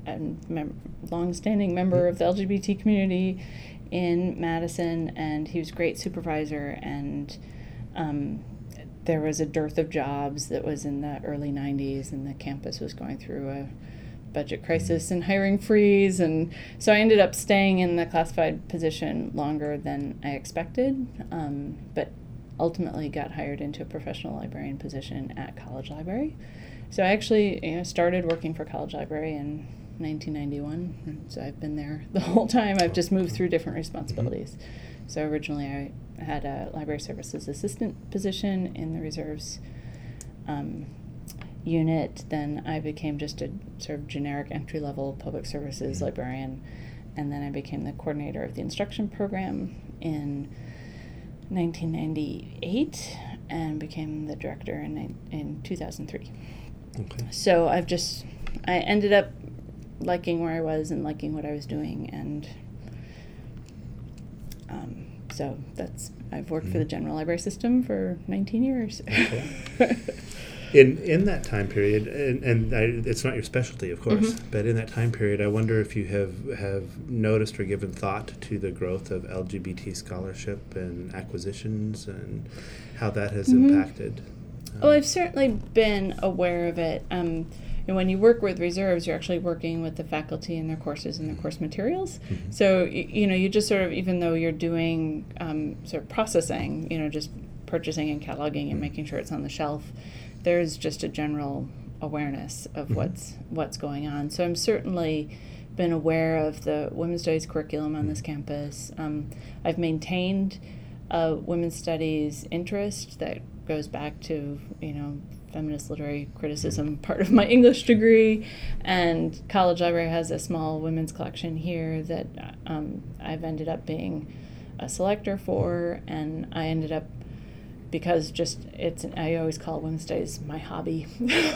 [SPEAKER 2] a mem- long-standing member of the L G B T community in Madison, and he was a great supervisor, and um, there was a dearth of jobs that was in the early nineties, and the campus was going through a budget crisis and hiring freeze, and so I ended up staying in the classified position longer than I expected, um, but ultimately got hired into a professional librarian position at College Library. So I actually you know, started working for College Library in nineteen ninety-one, and so I've been there the whole time. I've just moved through different responsibilities. Mm-hmm. So originally I had a library services assistant position in the reserves um, unit. Then I became just a sort of generic entry-level public services mm-hmm. librarian, and then I became the coordinator of the instruction program in nineteen ninety-eight and became the director in in two thousand three. Okay. So I've just, I ended up liking where I was and liking what I was doing, and um, so that's, I've worked mm-hmm. for the General Library System for nineteen years. Okay.
[SPEAKER 1] In in that time period, and, and I, it's not your specialty, of course, mm-hmm. but in that time period, I wonder if you have, have noticed or given thought to the growth of L G B T scholarship and acquisitions and how that has mm-hmm. impacted. Um,
[SPEAKER 2] well, I've certainly been aware of it. Um, and when you work with reserves, you're actually working with the faculty and their courses and their course materials. Mm-hmm. So, you, you know, you just sort of, even though you're doing um, sort of processing, you know, just purchasing and cataloging and mm-hmm. making sure it's on the shelf, there's just a general awareness of mm-hmm. what's what's going on. So I'm certainly been aware of the women's studies curriculum on mm-hmm. this campus. Um, I've maintained a women's studies interest that goes back to, you know, feminist literary criticism, mm-hmm. part of my English degree, and College Library has a small women's collection here that um, I've ended up being a selector for, and I ended up, because just it's, I always call women's studies my hobby.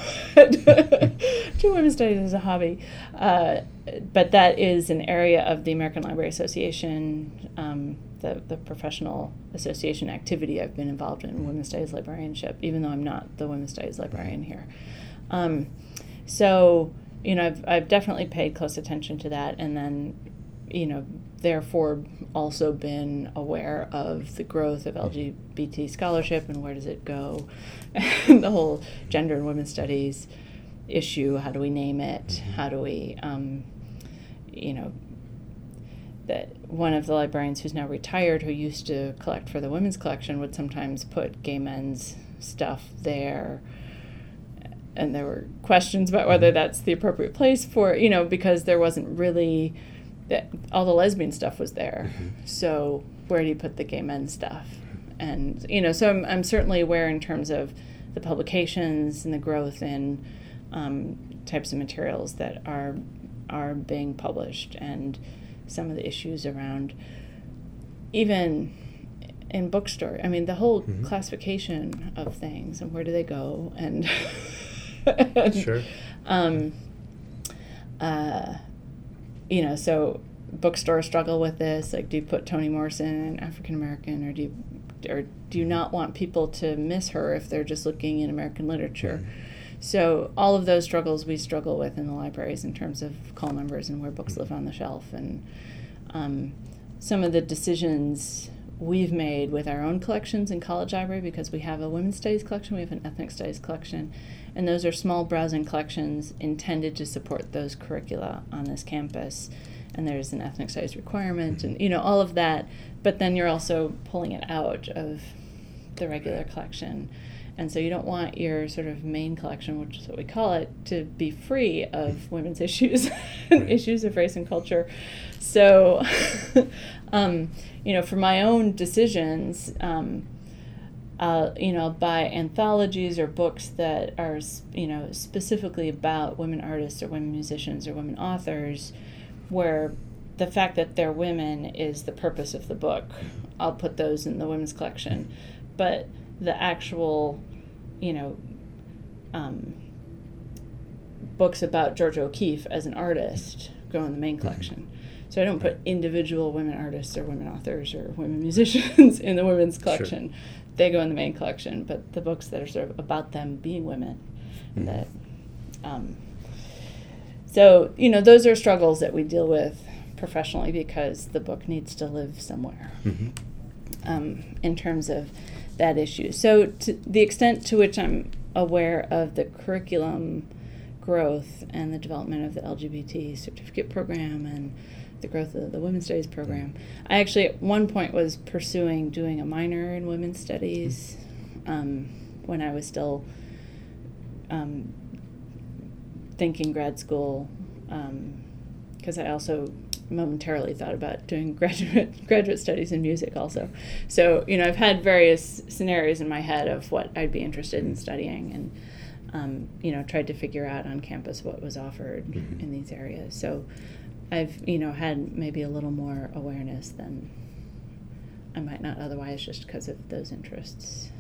[SPEAKER 2] True, women's studies is a hobby. Uh, but that is an area of the American Library Association, um, the, the professional association activity I've been involved in, women's studies librarianship, even though I'm not the women's studies librarian here. Um, so, you know, I've, I've definitely paid close attention to that, and then, you know, therefore also been aware of the growth of L G B T scholarship and where does it go, and the whole gender and women's studies issue. How do we name it? How do we, um, you know, that one of the librarians who's now retired, who used to collect for the women's collection, would sometimes put gay men's stuff there. And there were questions about whether that's the appropriate place for, you know, because there wasn't really, that all the lesbian stuff was there. Mm-hmm. So where do you put the gay men's stuff? And, you know, so I'm, I'm certainly aware in terms of the publications and the growth in um, types of materials that are are being published, and some of the issues around even in bookstore. I mean, the whole mm-hmm. classification of things and where do they go, and, and
[SPEAKER 1] sure.
[SPEAKER 2] Um, uh, you know, so bookstores struggle with this. Like, do you put Toni Morrison African American, or do you, or do you not want people to miss her if they're just looking in American literature? Mm-hmm. So all of those struggles we struggle with in the libraries in terms of call numbers and where books live on the shelf. And um, some of the decisions we've made with our own collections in College Library, because we have a women's studies collection, we have an ethnic studies collection, and those are small browsing collections intended to support those curricula on this campus. And there's an ethnic studies requirement and, you know, all of that. But then you're also pulling it out of the regular collection. And so you don't want your sort of main collection, which is what we call it, to be free of women's issues and right. issues of race and culture. So, um, you know, for my own decisions, um, uh, you know, I'll buy anthologies or books that are, you know, specifically about women artists or women musicians or women authors, where the fact that they're women is the purpose of the book. I'll put those in the women's collection. But the actual, you know, um, books about Georgia O'Keeffe as an artist go in the main collection. So I don't put individual women artists or women authors or women musicians in the women's collection. Sure. They go in the main collection, but the books that are sort of about them being women, mm-hmm. that um, So, you know, those are struggles that we deal with professionally because the book needs to live somewhere
[SPEAKER 1] Mm-hmm.
[SPEAKER 2] um, in terms of that issue. So to the extent to which I'm aware of the curriculum growth and the development of the L G B T certificate program and the growth of the Women's Studies program, I actually at one point was pursuing doing a minor in Women's Studies um, when I was still um, thinking grad school, because um, I also momentarily thought about doing graduate graduate studies in music also. So, you know, I've had various scenarios in my head of what I'd be interested in studying, and um, you know, tried to figure out on campus what was offered mm-hmm. in these areas. So I've, you know, had maybe a little more awareness than I might not otherwise, just because of those interests.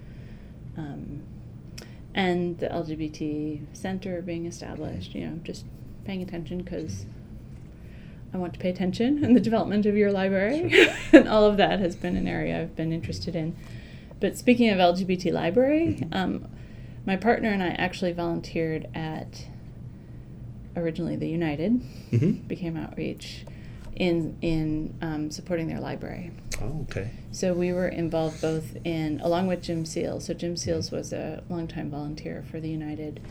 [SPEAKER 2] Um, and the L G B T center being established, you know, just paying attention because I want to pay attention in the development of your library. Sure. And all of that has been an area I've been interested in. But speaking of L G B T library, mm-hmm. um, my partner and I actually volunteered at originally the United, mm-hmm. became Outreach, in in um, supporting their library.
[SPEAKER 1] Oh, okay.
[SPEAKER 2] So we were involved both in, along with Jim Seals. So Jim Seals was a longtime volunteer for the United.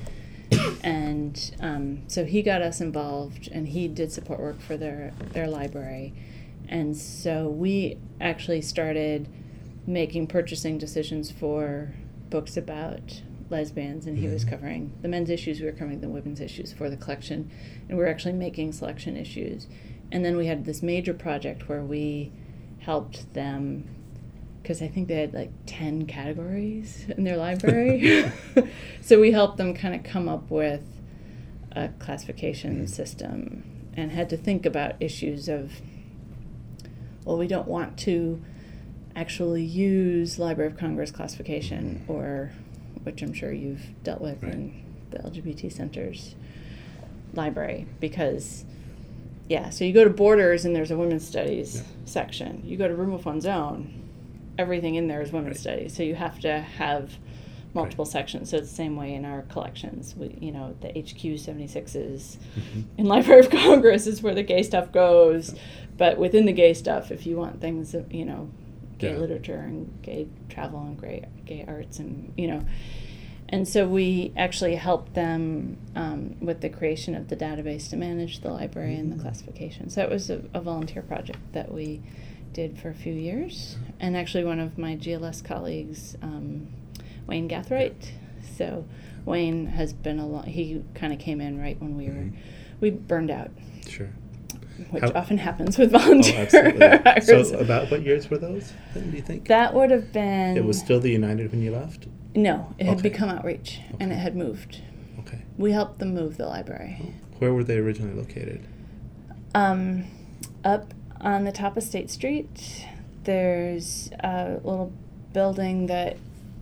[SPEAKER 2] And um, so he got us involved, and he did support work for their, their library. And so we actually started making purchasing decisions for books about lesbians, and he was covering the men's issues, we were covering the women's issues for the collection, and we were actually making selection issues. And then we had this major project where we helped them, because I think they had like ten categories in their library. So we helped them kind of come up with a classification system and had to think about issues of, well, we don't want to actually use Library of Congress classification, or, which I'm sure you've dealt with right. in the L G B T Center's library, because yeah, so you go to Borders and there's a women's studies yeah. section. You go to Room of One's Own, everything in there is women's right. studies. So you have to have multiple right. sections. So it's the same way in our collections. We, you know, the H Q seventy-sixes mm-hmm. in Library of Congress is where the gay stuff goes. Yeah. But within the gay stuff, if you want things, you know, gay yeah. literature and gay travel and gay, gay arts and, you know. And so we actually helped them um, with the creation of the database to manage the library mm-hmm. and the classification. So it was a, a volunteer project that we did for a few years. And actually one of my G L S colleagues, um, Wayne Gathright. So Wayne has been a lot, he kind of came in right when we were, mm-hmm. we burned out.
[SPEAKER 1] Sure.
[SPEAKER 2] Which
[SPEAKER 1] How,
[SPEAKER 2] often happens with volunteers.
[SPEAKER 1] Oh, absolutely. So about what years were those, then, do you think?
[SPEAKER 2] That would have been...
[SPEAKER 1] It was still the United when you left?
[SPEAKER 2] No, it had
[SPEAKER 1] okay.
[SPEAKER 2] become Outreach,
[SPEAKER 1] okay.
[SPEAKER 2] and it had moved.
[SPEAKER 1] Okay.
[SPEAKER 2] We helped them move the library.
[SPEAKER 1] Oh. Where were they originally located?
[SPEAKER 2] Um, up on the top of State Street. There's a little building that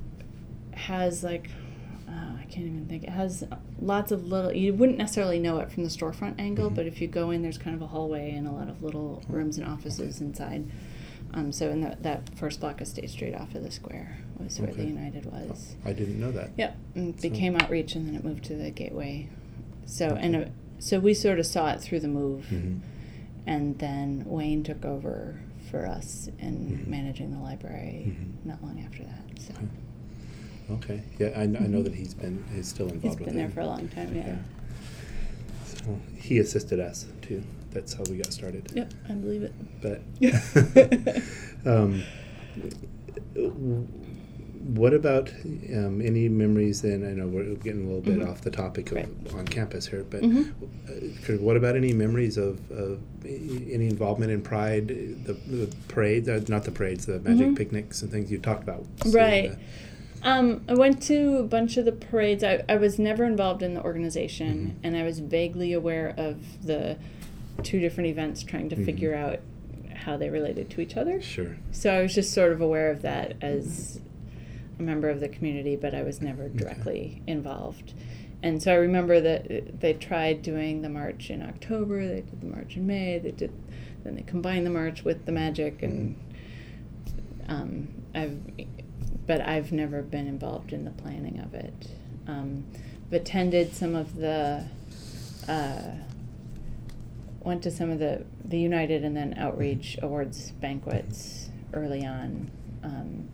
[SPEAKER 2] has like, oh, I can't even think. It has lots of little, you wouldn't necessarily know it from the storefront angle, mm-hmm. but if you go in, there's kind of a hallway and a lot of little oh. rooms and offices okay. inside. Um, so in the, that first block of State Street off of the square was where okay. the United was.
[SPEAKER 1] Oh, I didn't know that.
[SPEAKER 2] Yep, and it
[SPEAKER 1] so.
[SPEAKER 2] became Outreach, and then it moved to the Gateway. So
[SPEAKER 1] okay.
[SPEAKER 2] and it, so we sort of saw it through the move,
[SPEAKER 1] mm-hmm.
[SPEAKER 2] and then Wayne took over for us in mm-hmm. managing the library
[SPEAKER 1] mm-hmm.
[SPEAKER 2] not long after that. So.
[SPEAKER 1] Okay. okay. Yeah, I, mm-hmm. I know that he's been he's still involved.
[SPEAKER 2] He's
[SPEAKER 1] with
[SPEAKER 2] been
[SPEAKER 1] it.
[SPEAKER 2] there for a long time. Yeah. yeah.
[SPEAKER 1] So he assisted us too. That's how we got started.
[SPEAKER 2] Yep, I believe it.
[SPEAKER 1] But um, what about um, any memories then? I know we're getting a little bit mm-hmm. off the topic of
[SPEAKER 2] right.
[SPEAKER 1] on campus here, but
[SPEAKER 2] mm-hmm.
[SPEAKER 1] uh, what about any memories of, of any involvement in Pride, the, the parades, uh, not the parades, the magic mm-hmm. picnics and things you talked about?
[SPEAKER 2] Right. The, Um, I went to a bunch of the parades. I, I was never involved in the organization, mm-hmm. and I was vaguely aware of the two different events, trying to mm-hmm. figure out how they related to each other.
[SPEAKER 1] Sure.
[SPEAKER 2] So I was just sort of aware of that as a member of the community, but I was never directly okay. involved. And so I remember that they tried doing the march in October, they did the march in May, they did, then they combined the march with the magic, and um, I've, but I've never been involved in the planning of it. Um, I've attended some of the uh, went to some of the, the United and then Outreach mm-hmm. Awards banquets early on. Um,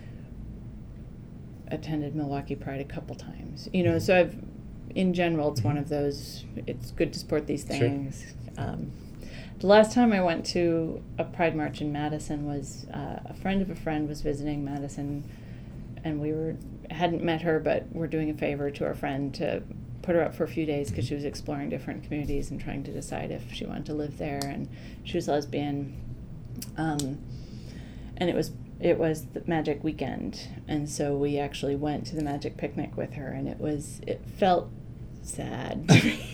[SPEAKER 2] attended Milwaukee Pride a couple times. You know, so I've, in general, it's mm-hmm. one of those, it's good to support these things. Sure. Um, the last time I went to a Pride March in Madison was uh, a friend of a friend was visiting Madison, and we were hadn't met her, but we're doing a favor to our friend to put her up for a few days because she was exploring different communities and trying to decide if she wanted to live there, and she was lesbian. Um, and it was It was the Magic weekend, and so we actually went to the Magic picnic with her, and it was, it felt sad.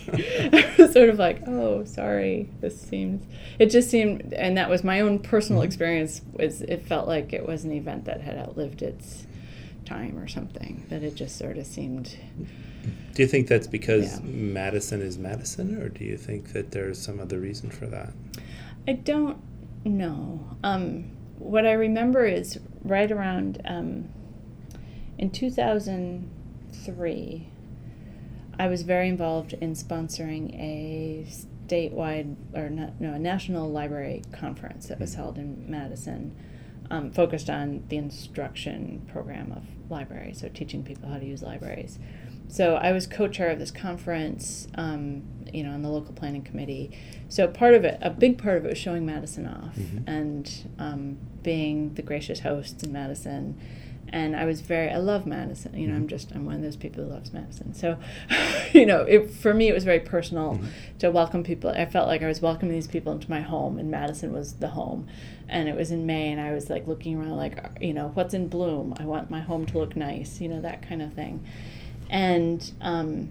[SPEAKER 2] I was sort of like, oh, sorry, this seems, it just seemed, and that was my own personal experience, was it felt like it was an event that had outlived its time or something, that it just sort of seemed.
[SPEAKER 1] Do you think that's because
[SPEAKER 2] yeah.
[SPEAKER 1] Madison is Madison, or do you think that there's some other reason for that?
[SPEAKER 2] I don't know. Um, What I remember is right around um, in two thousand three, I was very involved in sponsoring a statewide, or not, no, a national library conference that was held in Madison, um, focused on the instruction program of libraries, so teaching people how to use libraries. So I was co-chair of this conference, um, you know, on the local planning committee. So part of it, a big part of it was showing Madison off mm-hmm. and um, being the gracious host in Madison. And I was very, I love Madison. You know, mm-hmm. I'm just, I'm one of those people who loves Madison. So, you know, it, for me, it was very personal mm-hmm. to welcome people. I felt like I was welcoming these people into my home, and Madison was the home. And it was in May, and I was like looking around like, you know, what's in bloom? I want my home to look nice, you know, that kind of thing. And um,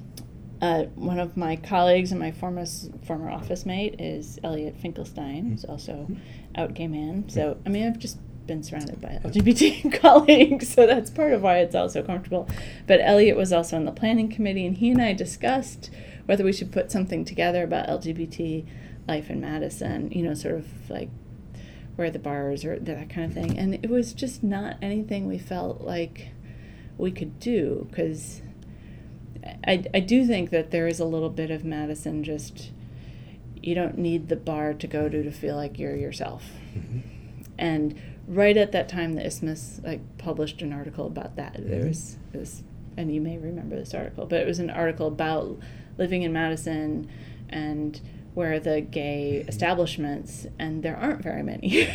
[SPEAKER 2] uh, one of my colleagues and my former former office mate is Elliot Finkelstein, who's also out gay man. So, I mean, I've just been surrounded by L G B T colleagues, so that's part of why it's all so comfortable. But Elliot was also on the planning committee, and he and I discussed whether we should put something together about L G B T life in Madison, you know, sort of like where the bars or that kind of thing. And it was just not anything we felt like we could do, because I, I do think that there is a little bit of Madison just, you don't need the bar to go to to feel like you're yourself. Mm-hmm. And right at that time, the Isthmus like published an article about that. Mm-hmm. There was, it was, and you may remember this article, but it was an article about living in Madison and where the gay establishments, and there aren't very many.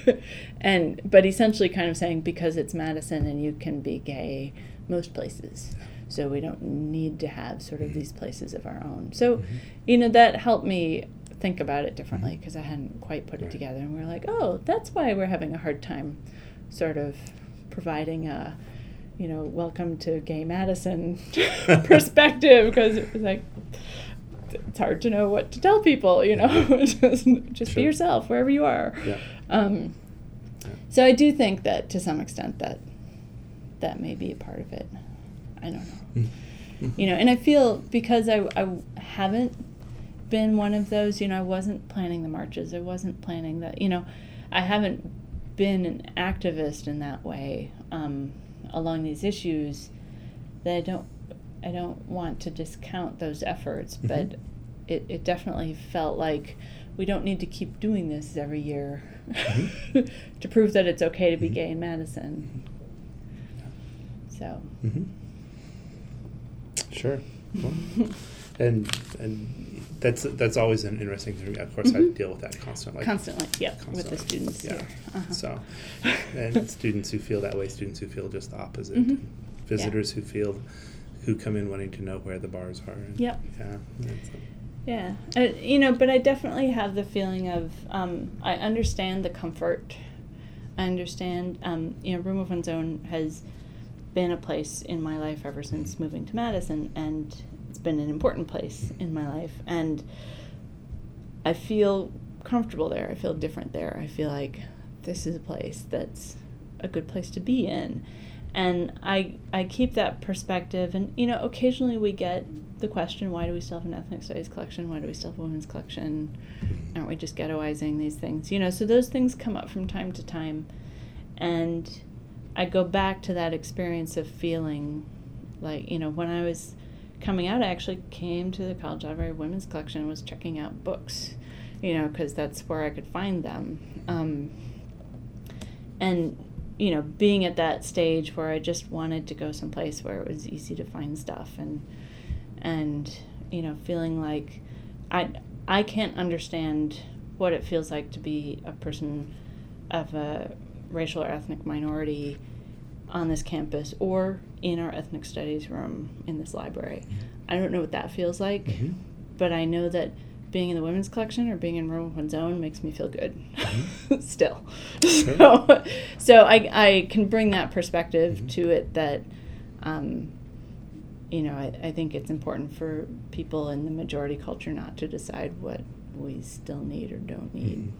[SPEAKER 2] and but essentially kind of saying, because it's Madison and you can be gay most places, so we don't need to have sort of these places of our own. So, mm-hmm. you know, that helped me think about it differently, because I hadn't quite put it right. together. And we we're like, oh, that's why we're having a hard time sort of providing a, you know, welcome to gay Madison perspective, because it was like, it's hard to know what to tell people, you know, just, just sure. be yourself wherever you are.
[SPEAKER 1] Yeah.
[SPEAKER 2] Um, yeah. So I do think that to some extent that that may be a part of it. I don't know. Mm-hmm. You know, and I feel because I, I haven't been one of those, you know, I wasn't planning the marches. I wasn't planning that, you know, I haven't been an activist in that way um, along these issues, that I don't I don't want to discount those efforts, mm-hmm. but it, it definitely felt like we don't need to keep doing this every year mm-hmm. to prove that it's okay to be mm-hmm. gay in Madison. Mm-hmm. So.
[SPEAKER 1] Mm-hmm. Sure. Well, and and that's that's always an interesting thing. Of course, mm-hmm. I deal with that constantly.
[SPEAKER 2] Constantly, yeah, constantly. With the students.
[SPEAKER 1] Yeah.
[SPEAKER 2] Here. Uh-huh.
[SPEAKER 1] So, and students who feel that way, students who feel just the opposite,
[SPEAKER 2] mm-hmm.
[SPEAKER 1] visitors
[SPEAKER 2] yeah.
[SPEAKER 1] who feel. Who come in wanting to know where the bars are. And,
[SPEAKER 2] yep.
[SPEAKER 1] Yeah.
[SPEAKER 2] Yeah. Uh, you know, but I definitely have the feeling of, um, I understand the comfort. I understand, um, you know, Room of One's Own has been a place in my life ever since moving to Madison, and it's been an important place in my life. And I feel comfortable there. I feel different there. I feel like this is a place that's a good place to be in. And I I keep that perspective, and you know, occasionally we get the question, why do we still have an ethnic studies collection? Why do we still have a women's collection? Aren't we just ghettoizing these things? You know, so those things come up from time to time, and I go back to that experience of feeling like, you know, when I was coming out, I actually came to the College Library Women's Collection and was checking out books, you know, because that's where I could find them. Um, and, you know, being at that stage where I just wanted to go someplace where it was easy to find stuff, and, and you know, feeling like I, I can't understand what it feels like to be a person of a racial or ethnic minority on this campus or in our ethnic studies room in this library. I don't know what that feels like, mm-hmm. but I know that being in the women's collection or being in Room of One's Own makes me feel good, mm-hmm. still. Okay. So, so I, I can bring that perspective mm-hmm. to it that, um, you know, I, I think it's important for people in the majority culture not to decide what we still need or don't need.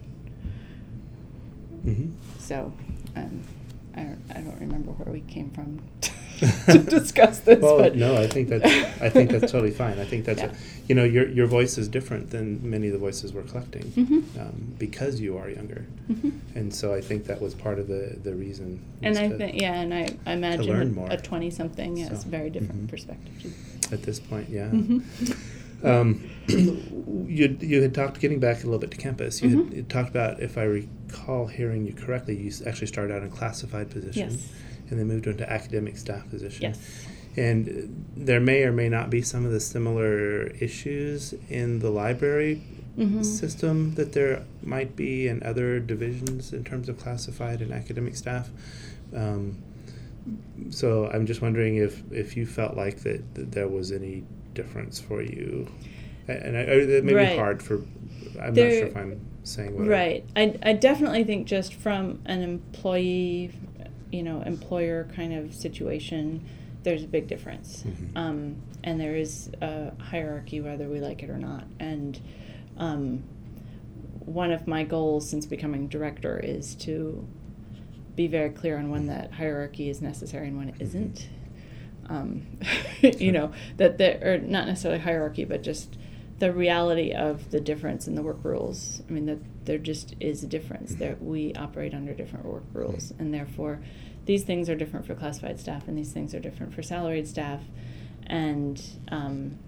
[SPEAKER 1] Mm-hmm.
[SPEAKER 2] So, um, I don't, I don't remember where we came from to discuss this.
[SPEAKER 1] Well,
[SPEAKER 2] but
[SPEAKER 1] no, I think that's I think that's totally fine. I think that's
[SPEAKER 2] yeah.
[SPEAKER 1] a, you know, your your voice is different than many of the voices we're collecting
[SPEAKER 2] mm-hmm.
[SPEAKER 1] um, because you are younger,
[SPEAKER 2] mm-hmm.
[SPEAKER 1] and so I think that was part of the the reason.
[SPEAKER 2] And I think yeah, and I, I imagine a twenty something
[SPEAKER 1] so,
[SPEAKER 2] has a very different
[SPEAKER 1] mm-hmm.
[SPEAKER 2] perspective too.
[SPEAKER 1] At this point, yeah.
[SPEAKER 2] Mm-hmm.
[SPEAKER 1] Um, you you had talked, getting back a little bit to campus, you, mm-hmm. had, you talked about, if I recall hearing you correctly, you actually started out in a classified position
[SPEAKER 2] yes.
[SPEAKER 1] and then moved into academic staff position.
[SPEAKER 2] Yes.
[SPEAKER 1] And there may or may not be some of the similar issues in the library mm-hmm. system that there might be in other divisions in terms of classified and academic staff. Um, so I'm just wondering if, if you felt like that, that there was any difference for you, and I, it may
[SPEAKER 2] right.
[SPEAKER 1] be hard for. I'm
[SPEAKER 2] there,
[SPEAKER 1] not sure if I'm saying what.
[SPEAKER 2] Right. I, I definitely think just from an employee, you know, employer kind of situation, there's a big difference,
[SPEAKER 1] mm-hmm.
[SPEAKER 2] um, and there is a hierarchy whether we like it or not. And um, one of my goals since becoming director is to be very clear on when that hierarchy is necessary and when it isn't. Um, you know, that there, or not necessarily hierarchy, but just the reality of the difference in the work rules. I mean, that there just is a difference. Mm-hmm. That we operate under different work rules, mm-hmm. and therefore these things are different for classified staff, and these things are different for salaried staff, and um,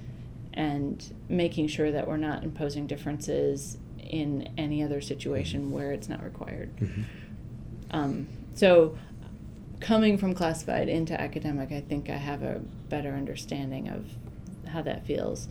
[SPEAKER 2] and making sure that we're not imposing differences in any other situation mm-hmm. where it's not required.
[SPEAKER 1] Mm-hmm.
[SPEAKER 2] Um, so. Coming from classified into academic, I think I have a better understanding of how that feels.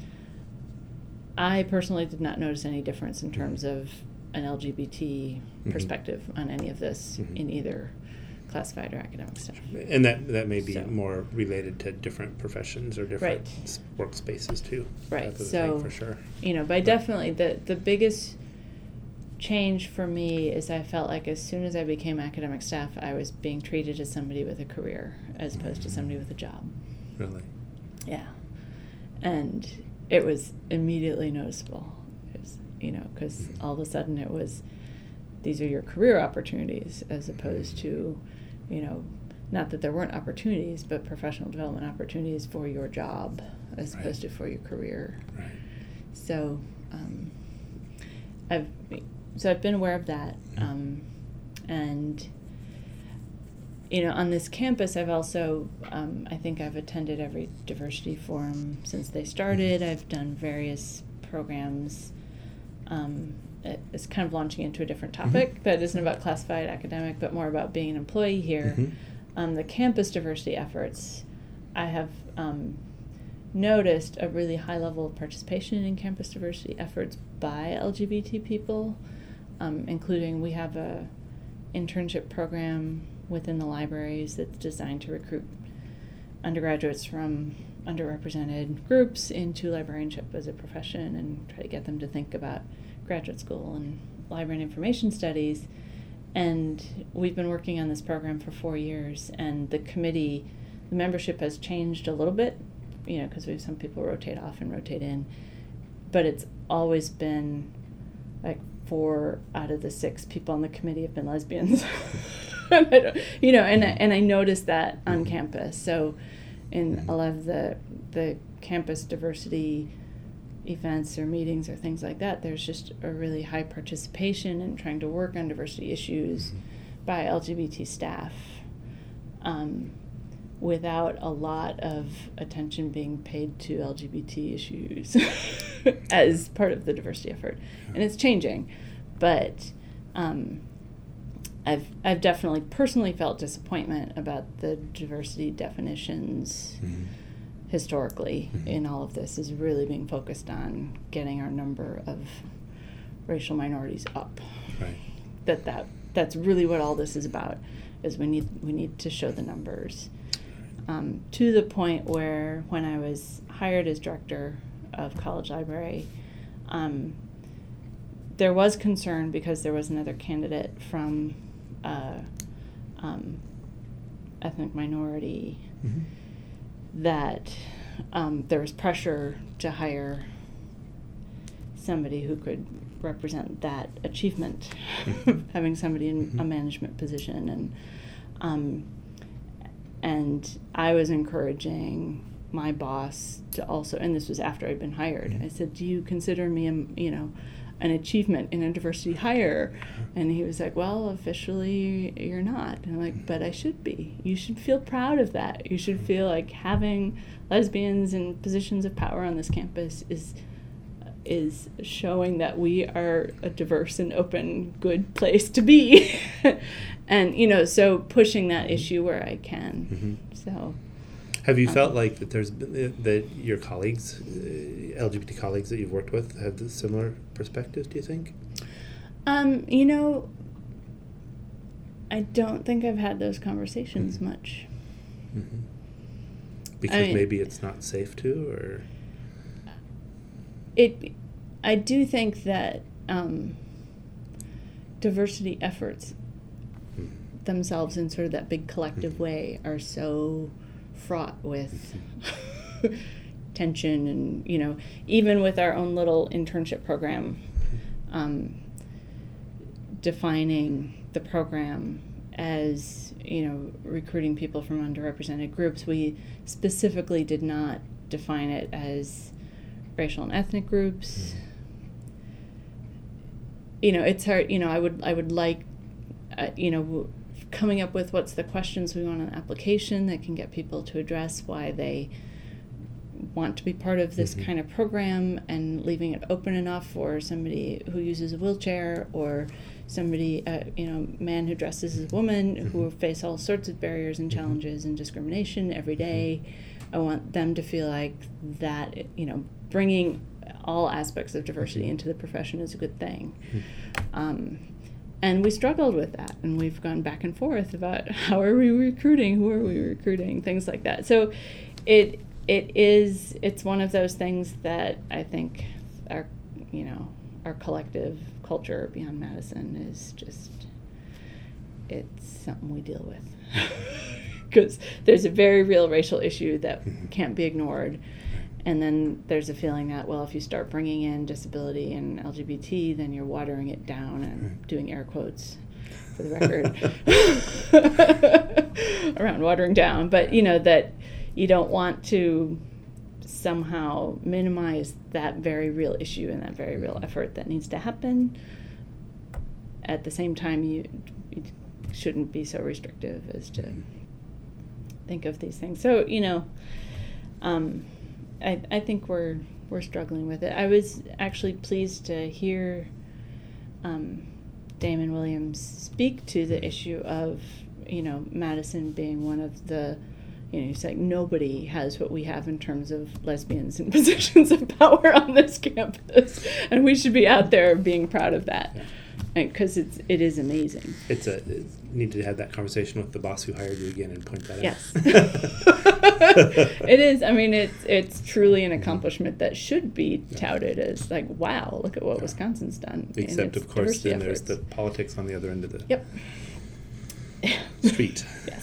[SPEAKER 2] I personally did not notice any difference in terms of an L G B T mm-hmm. perspective on any of this mm-hmm. in either classified or academic stuff.
[SPEAKER 1] And that, that may be
[SPEAKER 2] so. more
[SPEAKER 1] related to different professions or different
[SPEAKER 2] right.
[SPEAKER 1] workspaces too.
[SPEAKER 2] Right. So,
[SPEAKER 1] for sure.
[SPEAKER 2] You know, but right. definitely the, the biggest change for me is I felt like as soon as I became academic staff, I was being treated as somebody with a career as opposed to somebody with a job.
[SPEAKER 1] Really?
[SPEAKER 2] Yeah. And it was immediately noticeable, it was, you know, because mm-hmm. all of a sudden it was, these are your career opportunities as opposed to, you know, not that there weren't opportunities, but professional development opportunities for your job as right. opposed to for your career.
[SPEAKER 1] Right.
[SPEAKER 2] So, um, I've... So I've been aware of that, um, and you know, on this campus, I've also, um, I think I've attended every diversity forum since they started. I've done various programs. Um, it, it's kind of launching into a different topic mm-hmm. that isn't about classified academic, but more about being an employee here. Mm-hmm. Um, the campus diversity efforts, I have um, noticed a really high level of participation in campus diversity efforts by L G B T people. Um, including we have a internship program within the libraries that's designed to recruit undergraduates from underrepresented groups into librarianship as a profession and try to get them to think about graduate school and library and information studies. And we've been working on this program for four years, and the committee, the membership has changed a little bit, you know, because we have some people rotate off and rotate in, but it's always been like four out of the six people on the committee have been lesbians. I don't, you know, and and I noticed that on campus. So in a lot of the the campus diversity events or meetings or things like that, there's just a really high participation in trying to work on diversity issues by L G B T staff. Um, without a lot of attention being paid to L G B T issues as part of the diversity effort. And it's changing, but um, I've I've definitely personally felt disappointment about the diversity definitions mm-hmm. historically mm-hmm. in all of this is really being focused on getting our number of racial minorities up.
[SPEAKER 1] Right.
[SPEAKER 2] That that that's really what all this is about. Is we need we need to show the numbers. Um, to the point where when I was hired as director of College Library, um, there was concern because there was another candidate from uh, um, ethnic minority mm-hmm. that um, there was pressure to hire somebody who could represent that achievement, having somebody in mm-hmm. a management position. And um, and I was encouraging my boss to also, and this was after I'd been hired, mm-hmm. I said, do you consider me, a, you know, an achievement in a diversity hire? And he was like, well, officially you're not. And I'm like, but I should be. You should feel proud of that. You should feel like having lesbians in positions of power on this campus is is showing that we are a diverse and open, good place to be. And, you know, so pushing that issue where I can. Mm-hmm. So,
[SPEAKER 1] have you um, felt like that there's been, that your colleagues, uh, L G B T colleagues that you've worked with, have the similar perspectives, do you think?
[SPEAKER 2] Um, you know, I don't think I've had those conversations mm-hmm. much.
[SPEAKER 1] Mm-hmm. Because I mean, maybe it's not safe to, or?
[SPEAKER 2] It, I do think that um, diversity efforts mm. themselves in sort of that big collective mm-hmm. way are so fraught with mm-hmm. tension, and, you know, even with our own little internship program, um, defining the program as, you know, recruiting people from underrepresented groups, we specifically did not define it as racial and ethnic groups. You know, it's hard, you know, I would I would like, uh, you know, coming up with what's the questions we want on an application that can get people to address why they want to be part of this mm-hmm. kind of program, and leaving it open enough for somebody who uses a wheelchair, or somebody, uh, you know, man who dresses as a woman, mm-hmm. who face all sorts of barriers and challenges mm-hmm. and discrimination every day. Mm-hmm. I want them to feel like that, you know, bringing all aspects of diversity mm-hmm. into the profession is a good thing. Mm-hmm. Um, and we struggled with that, and we've gone back and forth about how are we recruiting, who are we recruiting, things like that. So it it is, it's one of those things that I think our, you know, our collective culture beyond Madison is just, it's something we deal with. Because there's a very real racial issue that mm-hmm. can't be ignored. And then there's a feeling that, well, if you start bringing in disability and L G B T, then you're watering it down, and right. doing air quotes for the record around watering down. But, you know, that you don't want to somehow minimize that very real issue and that very real effort that needs to happen. At the same time, you, you shouldn't be so restrictive as to think of these things. So, you know, um, I, I think we're we're struggling with it. I was actually pleased to hear um, Damon Williams speak to the issue of, you know, Madison being one of the, you know, he's like, nobody has what we have in terms of lesbians in positions of power on this campus, and we should be out there being proud of that. Yeah. Because it's it is amazing.
[SPEAKER 1] It's a it's, you need to have that conversation with the boss who hired you again and point that
[SPEAKER 2] yes.
[SPEAKER 1] out.
[SPEAKER 2] Yes, it is. I mean, it's it's truly an accomplishment that should be touted as like, wow, look at what yeah. Wisconsin's done.
[SPEAKER 1] Except of course, then efforts. There's the politics on the other end of the
[SPEAKER 2] yep.
[SPEAKER 1] street.
[SPEAKER 2] Yes.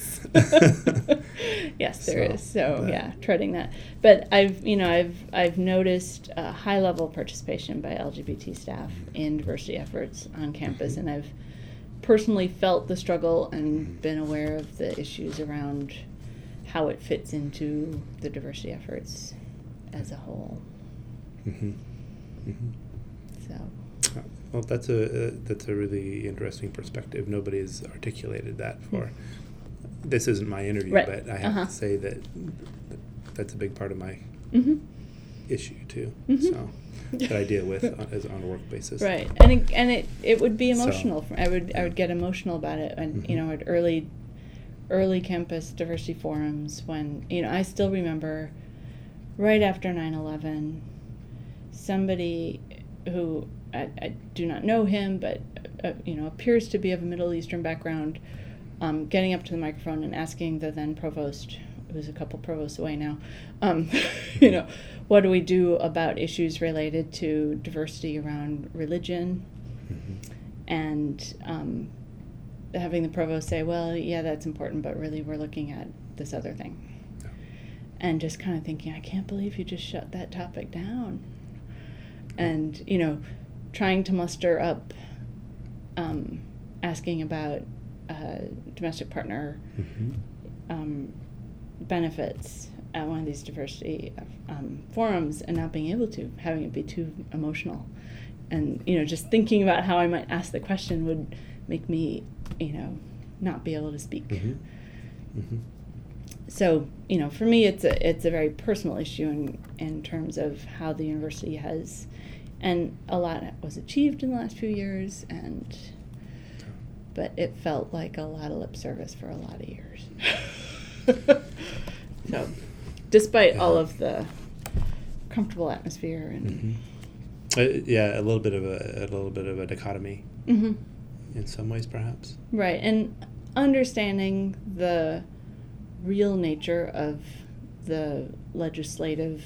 [SPEAKER 2] Yes, there
[SPEAKER 1] so,
[SPEAKER 2] is. So
[SPEAKER 1] but.
[SPEAKER 2] yeah, treading that. But I've you know I've I've noticed a high level participation by L G B T staff in diversity efforts on campus, mm-hmm. and I've personally felt the struggle and been aware of the issues around how it fits into the diversity efforts as a whole.
[SPEAKER 1] Mm-hmm. Mm-hmm.
[SPEAKER 2] So.
[SPEAKER 1] Well, that's a uh, that's a really interesting perspective. Nobody's articulated that for this isn't my interview,
[SPEAKER 2] right.
[SPEAKER 1] but I have
[SPEAKER 2] uh-huh.
[SPEAKER 1] to say that that's a big part of my
[SPEAKER 2] mm-hmm.
[SPEAKER 1] issue too.
[SPEAKER 2] Mm-hmm.
[SPEAKER 1] So that I deal with on, as on a work basis.
[SPEAKER 2] Right, and it, and it, it would be emotional.
[SPEAKER 1] So,
[SPEAKER 2] for, I would I would get emotional about it, and
[SPEAKER 1] mm-hmm.
[SPEAKER 2] you know, at early early campus diversity forums, when you know I still remember right after nine eleven, somebody who I, I do not know him, but uh, you know appears to be of a Middle Eastern background, um, getting up to the microphone and asking the then provost, who's a couple provosts away now, um, you know, what do we do about issues related to diversity around religion?
[SPEAKER 1] Mm-hmm.
[SPEAKER 2] And um, having the provost say, well, yeah, that's important, but really we're looking at this other thing.
[SPEAKER 1] Yeah.
[SPEAKER 2] And just kind of thinking, I can't believe you just shut that topic down. And, you know, trying to muster up, um, asking about uh, domestic partner
[SPEAKER 1] Mm-hmm.
[SPEAKER 2] um, benefits at one of these diversity um, forums and not being able to, having it be too emotional. And, you know, just thinking about how I might ask the question would make me, you know, not be able to speak.
[SPEAKER 1] Mm-hmm. Mm-hmm.
[SPEAKER 2] So, you know, for me, it's a it's a very personal issue in, in terms of how the university has, and a lot was achieved in the last few years, and but it felt like a lot of lip service for a lot of years. So, despite
[SPEAKER 1] yeah.
[SPEAKER 2] all of the comfortable atmosphere and
[SPEAKER 1] Mm-hmm. uh, yeah, a little bit of a, a little bit of a dichotomy
[SPEAKER 2] mm-hmm.
[SPEAKER 1] in some ways, perhaps.
[SPEAKER 2] Right, and understanding the real nature of the legislative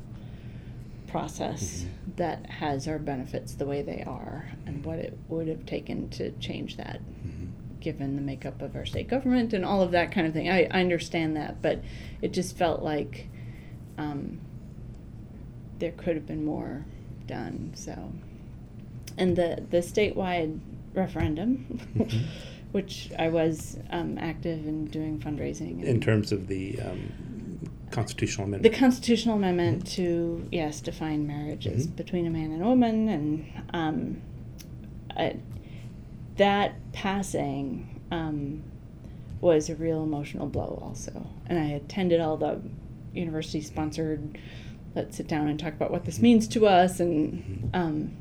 [SPEAKER 2] process
[SPEAKER 1] mm-hmm.
[SPEAKER 2] that has our benefits the way they are, and what it would have taken to change that.
[SPEAKER 1] Mm-hmm.
[SPEAKER 2] Given the makeup of our state government and all of that kind of thing. I, I understand that, but it just felt like um, there could have been more done. So, and the, the statewide referendum,
[SPEAKER 1] mm-hmm.
[SPEAKER 2] which I was um, active in doing fundraising. And
[SPEAKER 1] in terms of the um, constitutional amendment.
[SPEAKER 2] The constitutional amendment
[SPEAKER 1] mm-hmm.
[SPEAKER 2] to, yes, define marriages
[SPEAKER 1] mm-hmm.
[SPEAKER 2] between a man and a woman, and um, I, that passing um, was a real emotional blow also. And I attended all the university-sponsored, let's sit down and talk about what this means to us, and um,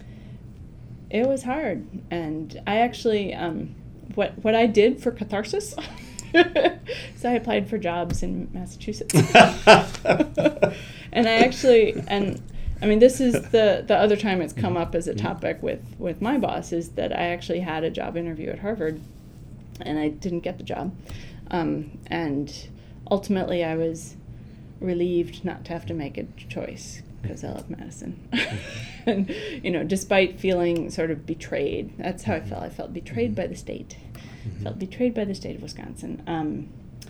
[SPEAKER 2] it was hard. And I actually, um, what, what I did for catharsis is I applied for jobs in Massachusetts. And I actually, and I mean, this is the, the other time it's come up as a topic with, with my boss, is that I actually had a job interview at Harvard, and I didn't get the job. Um, and ultimately, I was relieved not to have to make a choice, because I love Madison. And, you know, despite feeling sort of betrayed, that's how I felt. I felt betrayed by the state. I felt betrayed by the state of Wisconsin. Um,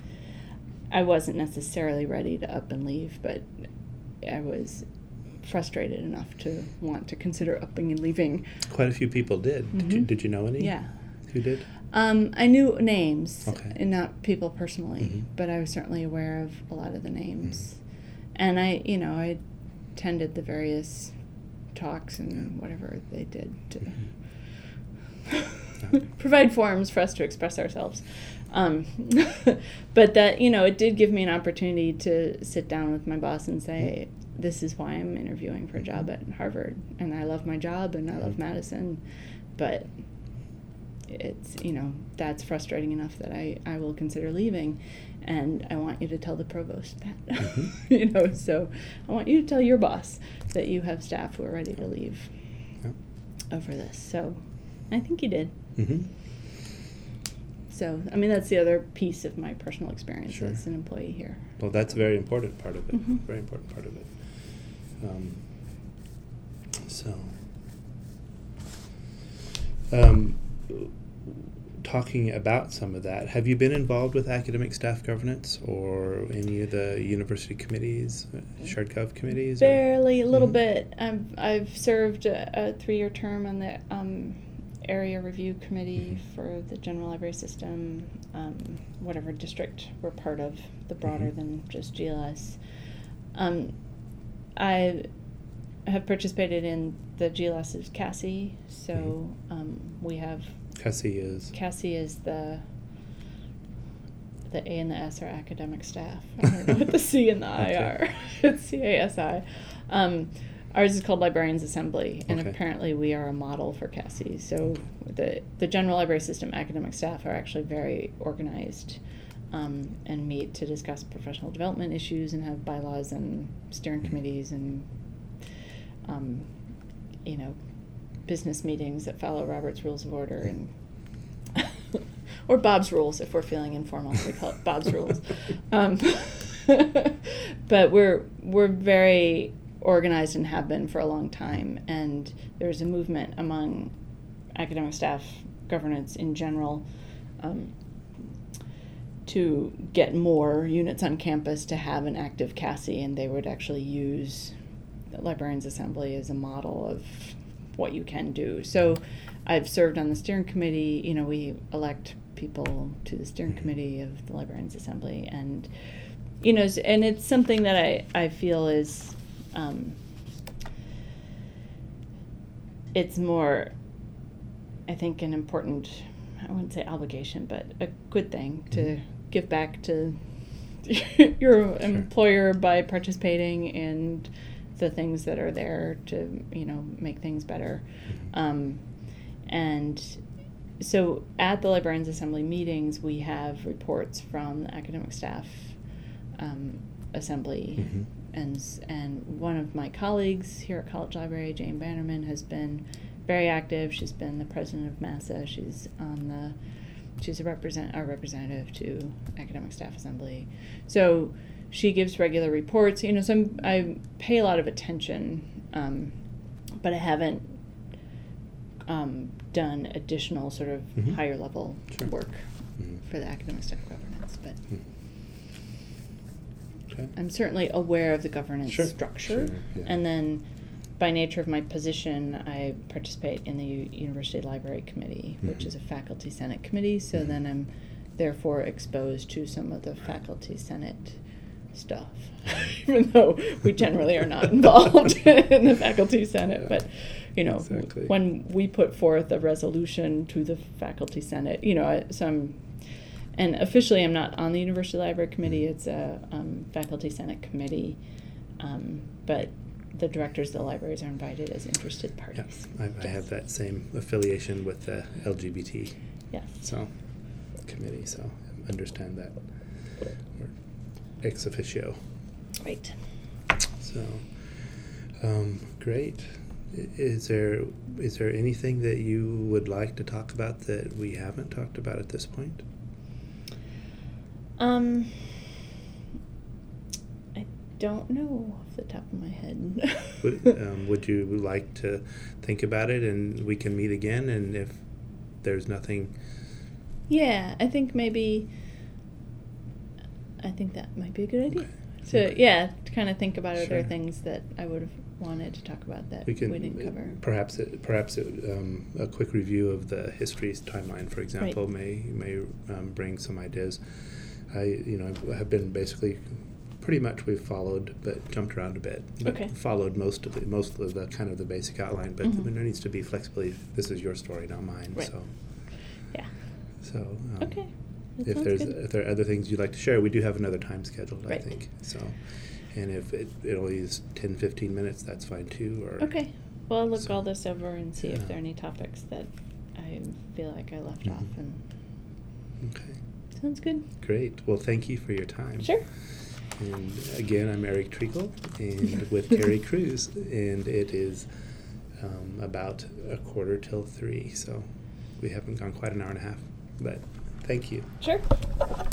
[SPEAKER 2] I wasn't necessarily ready to up and leave, but I was frustrated enough to want to consider upping and leaving.
[SPEAKER 1] Quite a few people did. Mm-hmm. Did you did you know any?
[SPEAKER 2] Yeah.
[SPEAKER 1] Who did?
[SPEAKER 2] Um, I knew names,
[SPEAKER 1] okay.
[SPEAKER 2] and not people personally, mm-hmm. but I was certainly aware of a lot of the names. Mm-hmm. And I, you know, I attended the various talks and whatever they did to mm-hmm. provide forums for us to express ourselves. Um, but that, you know, it did give me an opportunity to sit down with my boss and say, this is why I'm interviewing for a job at Harvard, and I love my job and I love Madison, but it's, you know, that's frustrating enough that I, I will consider leaving, and I want you to tell the provost that. Mm-hmm. You know, so I want you to tell your boss that you have staff who are ready to leave yep. over this. So I think you did.
[SPEAKER 1] Mm-hmm.
[SPEAKER 2] So, I mean, that's the other piece of my personal experience
[SPEAKER 1] sure.
[SPEAKER 2] as an employee here.
[SPEAKER 1] Well, that's a very important part of it.
[SPEAKER 2] Mm-hmm.
[SPEAKER 1] Very important part of it. Um, so, um, talking about some of that, have you been involved with academic staff governance or any of the university committees, shared gov committees?
[SPEAKER 2] Barely,
[SPEAKER 1] or?
[SPEAKER 2] a little
[SPEAKER 1] mm-hmm.
[SPEAKER 2] bit. I've, I've served a, a three-year term on the um, area review committee mm-hmm. for the general library system, um, whatever district we're part of, the broader mm-hmm. than just G L S. Um, I have participated in the G L S's C A S I, so um, we have...
[SPEAKER 1] C A S I is?
[SPEAKER 2] C A S I is the the A and the S are academic staff. I don't know what the C and the I
[SPEAKER 1] Okay.
[SPEAKER 2] are. It's C A S I. Um, ours is called Librarians Assembly, and
[SPEAKER 1] Okay.
[SPEAKER 2] apparently we are a model for C A S I. So the, the general library system academic staff are actually very organized um, and meet to discuss professional development issues and have bylaws and steering committees and, um, you know, business meetings that follow Robert's Rules of Order and or Bob's Rules if we're feeling informal. We call it Bob's Rules. Um, but we're we're very organized and have been for a long time. And there's a movement among academic staff governance in general um, to get more units on campus to have an active C A S I, and they would actually use the Librarians Assembly as a model of what you can do. So I've served on the steering committee. You know, we elect people to the steering committee of the Librarians Assembly, and you know, and it's something that I, I feel is um, it's more, I think, an important, I wouldn't say obligation, but a good thing to give back to your employer by participating in the things that are there to, you know, make things better. Um, and so at the Librarians Assembly meetings, we have reports from the academic staff um, assembly.
[SPEAKER 1] Mm-hmm.
[SPEAKER 2] And, and one of my colleagues here at College Library, Jane Bannerman, has been very active. She's been the president of MASA. She's on the, she's a represent, our representative to Academic Staff Assembly. So she gives regular reports. You know, so I'm, I pay a lot of attention, um, but I haven't um, done additional sort of
[SPEAKER 1] Mm-hmm.
[SPEAKER 2] higher level
[SPEAKER 1] Sure.
[SPEAKER 2] work
[SPEAKER 1] Mm-hmm.
[SPEAKER 2] for the academic staff governance. But
[SPEAKER 1] Mm-hmm. Okay.
[SPEAKER 2] I'm certainly aware of the governance
[SPEAKER 1] Sure.
[SPEAKER 2] structure.
[SPEAKER 1] Sure, yeah.
[SPEAKER 2] And then by nature of my position, I participate in the U- University Library Committee, which
[SPEAKER 1] Mhm.
[SPEAKER 2] is a faculty senate committee. So
[SPEAKER 1] Mhm.
[SPEAKER 2] then I'm therefore exposed to some of the faculty senate stuff, even though we generally are not involved in the faculty senate.
[SPEAKER 1] Yeah.
[SPEAKER 2] But, you know,
[SPEAKER 1] Exactly.
[SPEAKER 2] when we put forth a resolution to the faculty senate, you know, I- so I'm, and officially I'm not on the University Library Committee. It's a um, faculty senate committee, um, but the directors of the libraries are invited as interested
[SPEAKER 1] Yeah,
[SPEAKER 2] parties.
[SPEAKER 1] I, I have that same affiliation with the L G B T
[SPEAKER 2] Yes.
[SPEAKER 1] so committee, so I understand that. Or ex officio.
[SPEAKER 2] Right.
[SPEAKER 1] So, um, great. I- Is there is there anything that you would like to talk about that we haven't talked about at this point?
[SPEAKER 2] Um, I don't know off the top of my head.
[SPEAKER 1] Would, um, would you like to think about it and we can meet again? And if there's nothing,
[SPEAKER 2] Yeah, I think maybe. I think that might be a good idea.
[SPEAKER 1] Okay.
[SPEAKER 2] So
[SPEAKER 1] Okay.
[SPEAKER 2] yeah, to kind of think about are there
[SPEAKER 1] Sure.
[SPEAKER 2] things that I would have wanted to talk about that
[SPEAKER 1] we can
[SPEAKER 2] didn't cover.
[SPEAKER 1] perhaps it, perhaps it, um, a quick review of the history timeline, for example, may may um, bring some ideas. I you know have been basically pretty much we've followed, but jumped around a bit. But
[SPEAKER 2] Okay.
[SPEAKER 1] followed most of the most of the kind of the basic outline. But
[SPEAKER 2] Mhm.
[SPEAKER 1] there needs to be flexibility. This is your story, not mine.
[SPEAKER 2] Right.
[SPEAKER 1] So
[SPEAKER 2] Yeah.
[SPEAKER 1] so um,
[SPEAKER 2] Okay. That
[SPEAKER 1] if
[SPEAKER 2] sounds
[SPEAKER 1] there's
[SPEAKER 2] good.
[SPEAKER 1] if there are other things you'd like to share, we do have another time scheduled,
[SPEAKER 2] Right.
[SPEAKER 1] I think. So, and if it, it only is ten, fifteen minutes, that's fine too. Or
[SPEAKER 2] Okay. Well, I'll look
[SPEAKER 1] So-
[SPEAKER 2] all this over and see
[SPEAKER 1] Yeah.
[SPEAKER 2] if there are any topics that I feel like I left
[SPEAKER 1] Mhm.
[SPEAKER 2] off. And
[SPEAKER 1] Okay,
[SPEAKER 2] sounds good.
[SPEAKER 1] great. Well, thank you for your time.
[SPEAKER 2] Sure.
[SPEAKER 1] And again, I'm Eric Treacle, and with Terry Cruz, and it is um, about a quarter till three. So we haven't gone quite an hour and a half, but thank you.
[SPEAKER 2] Sure.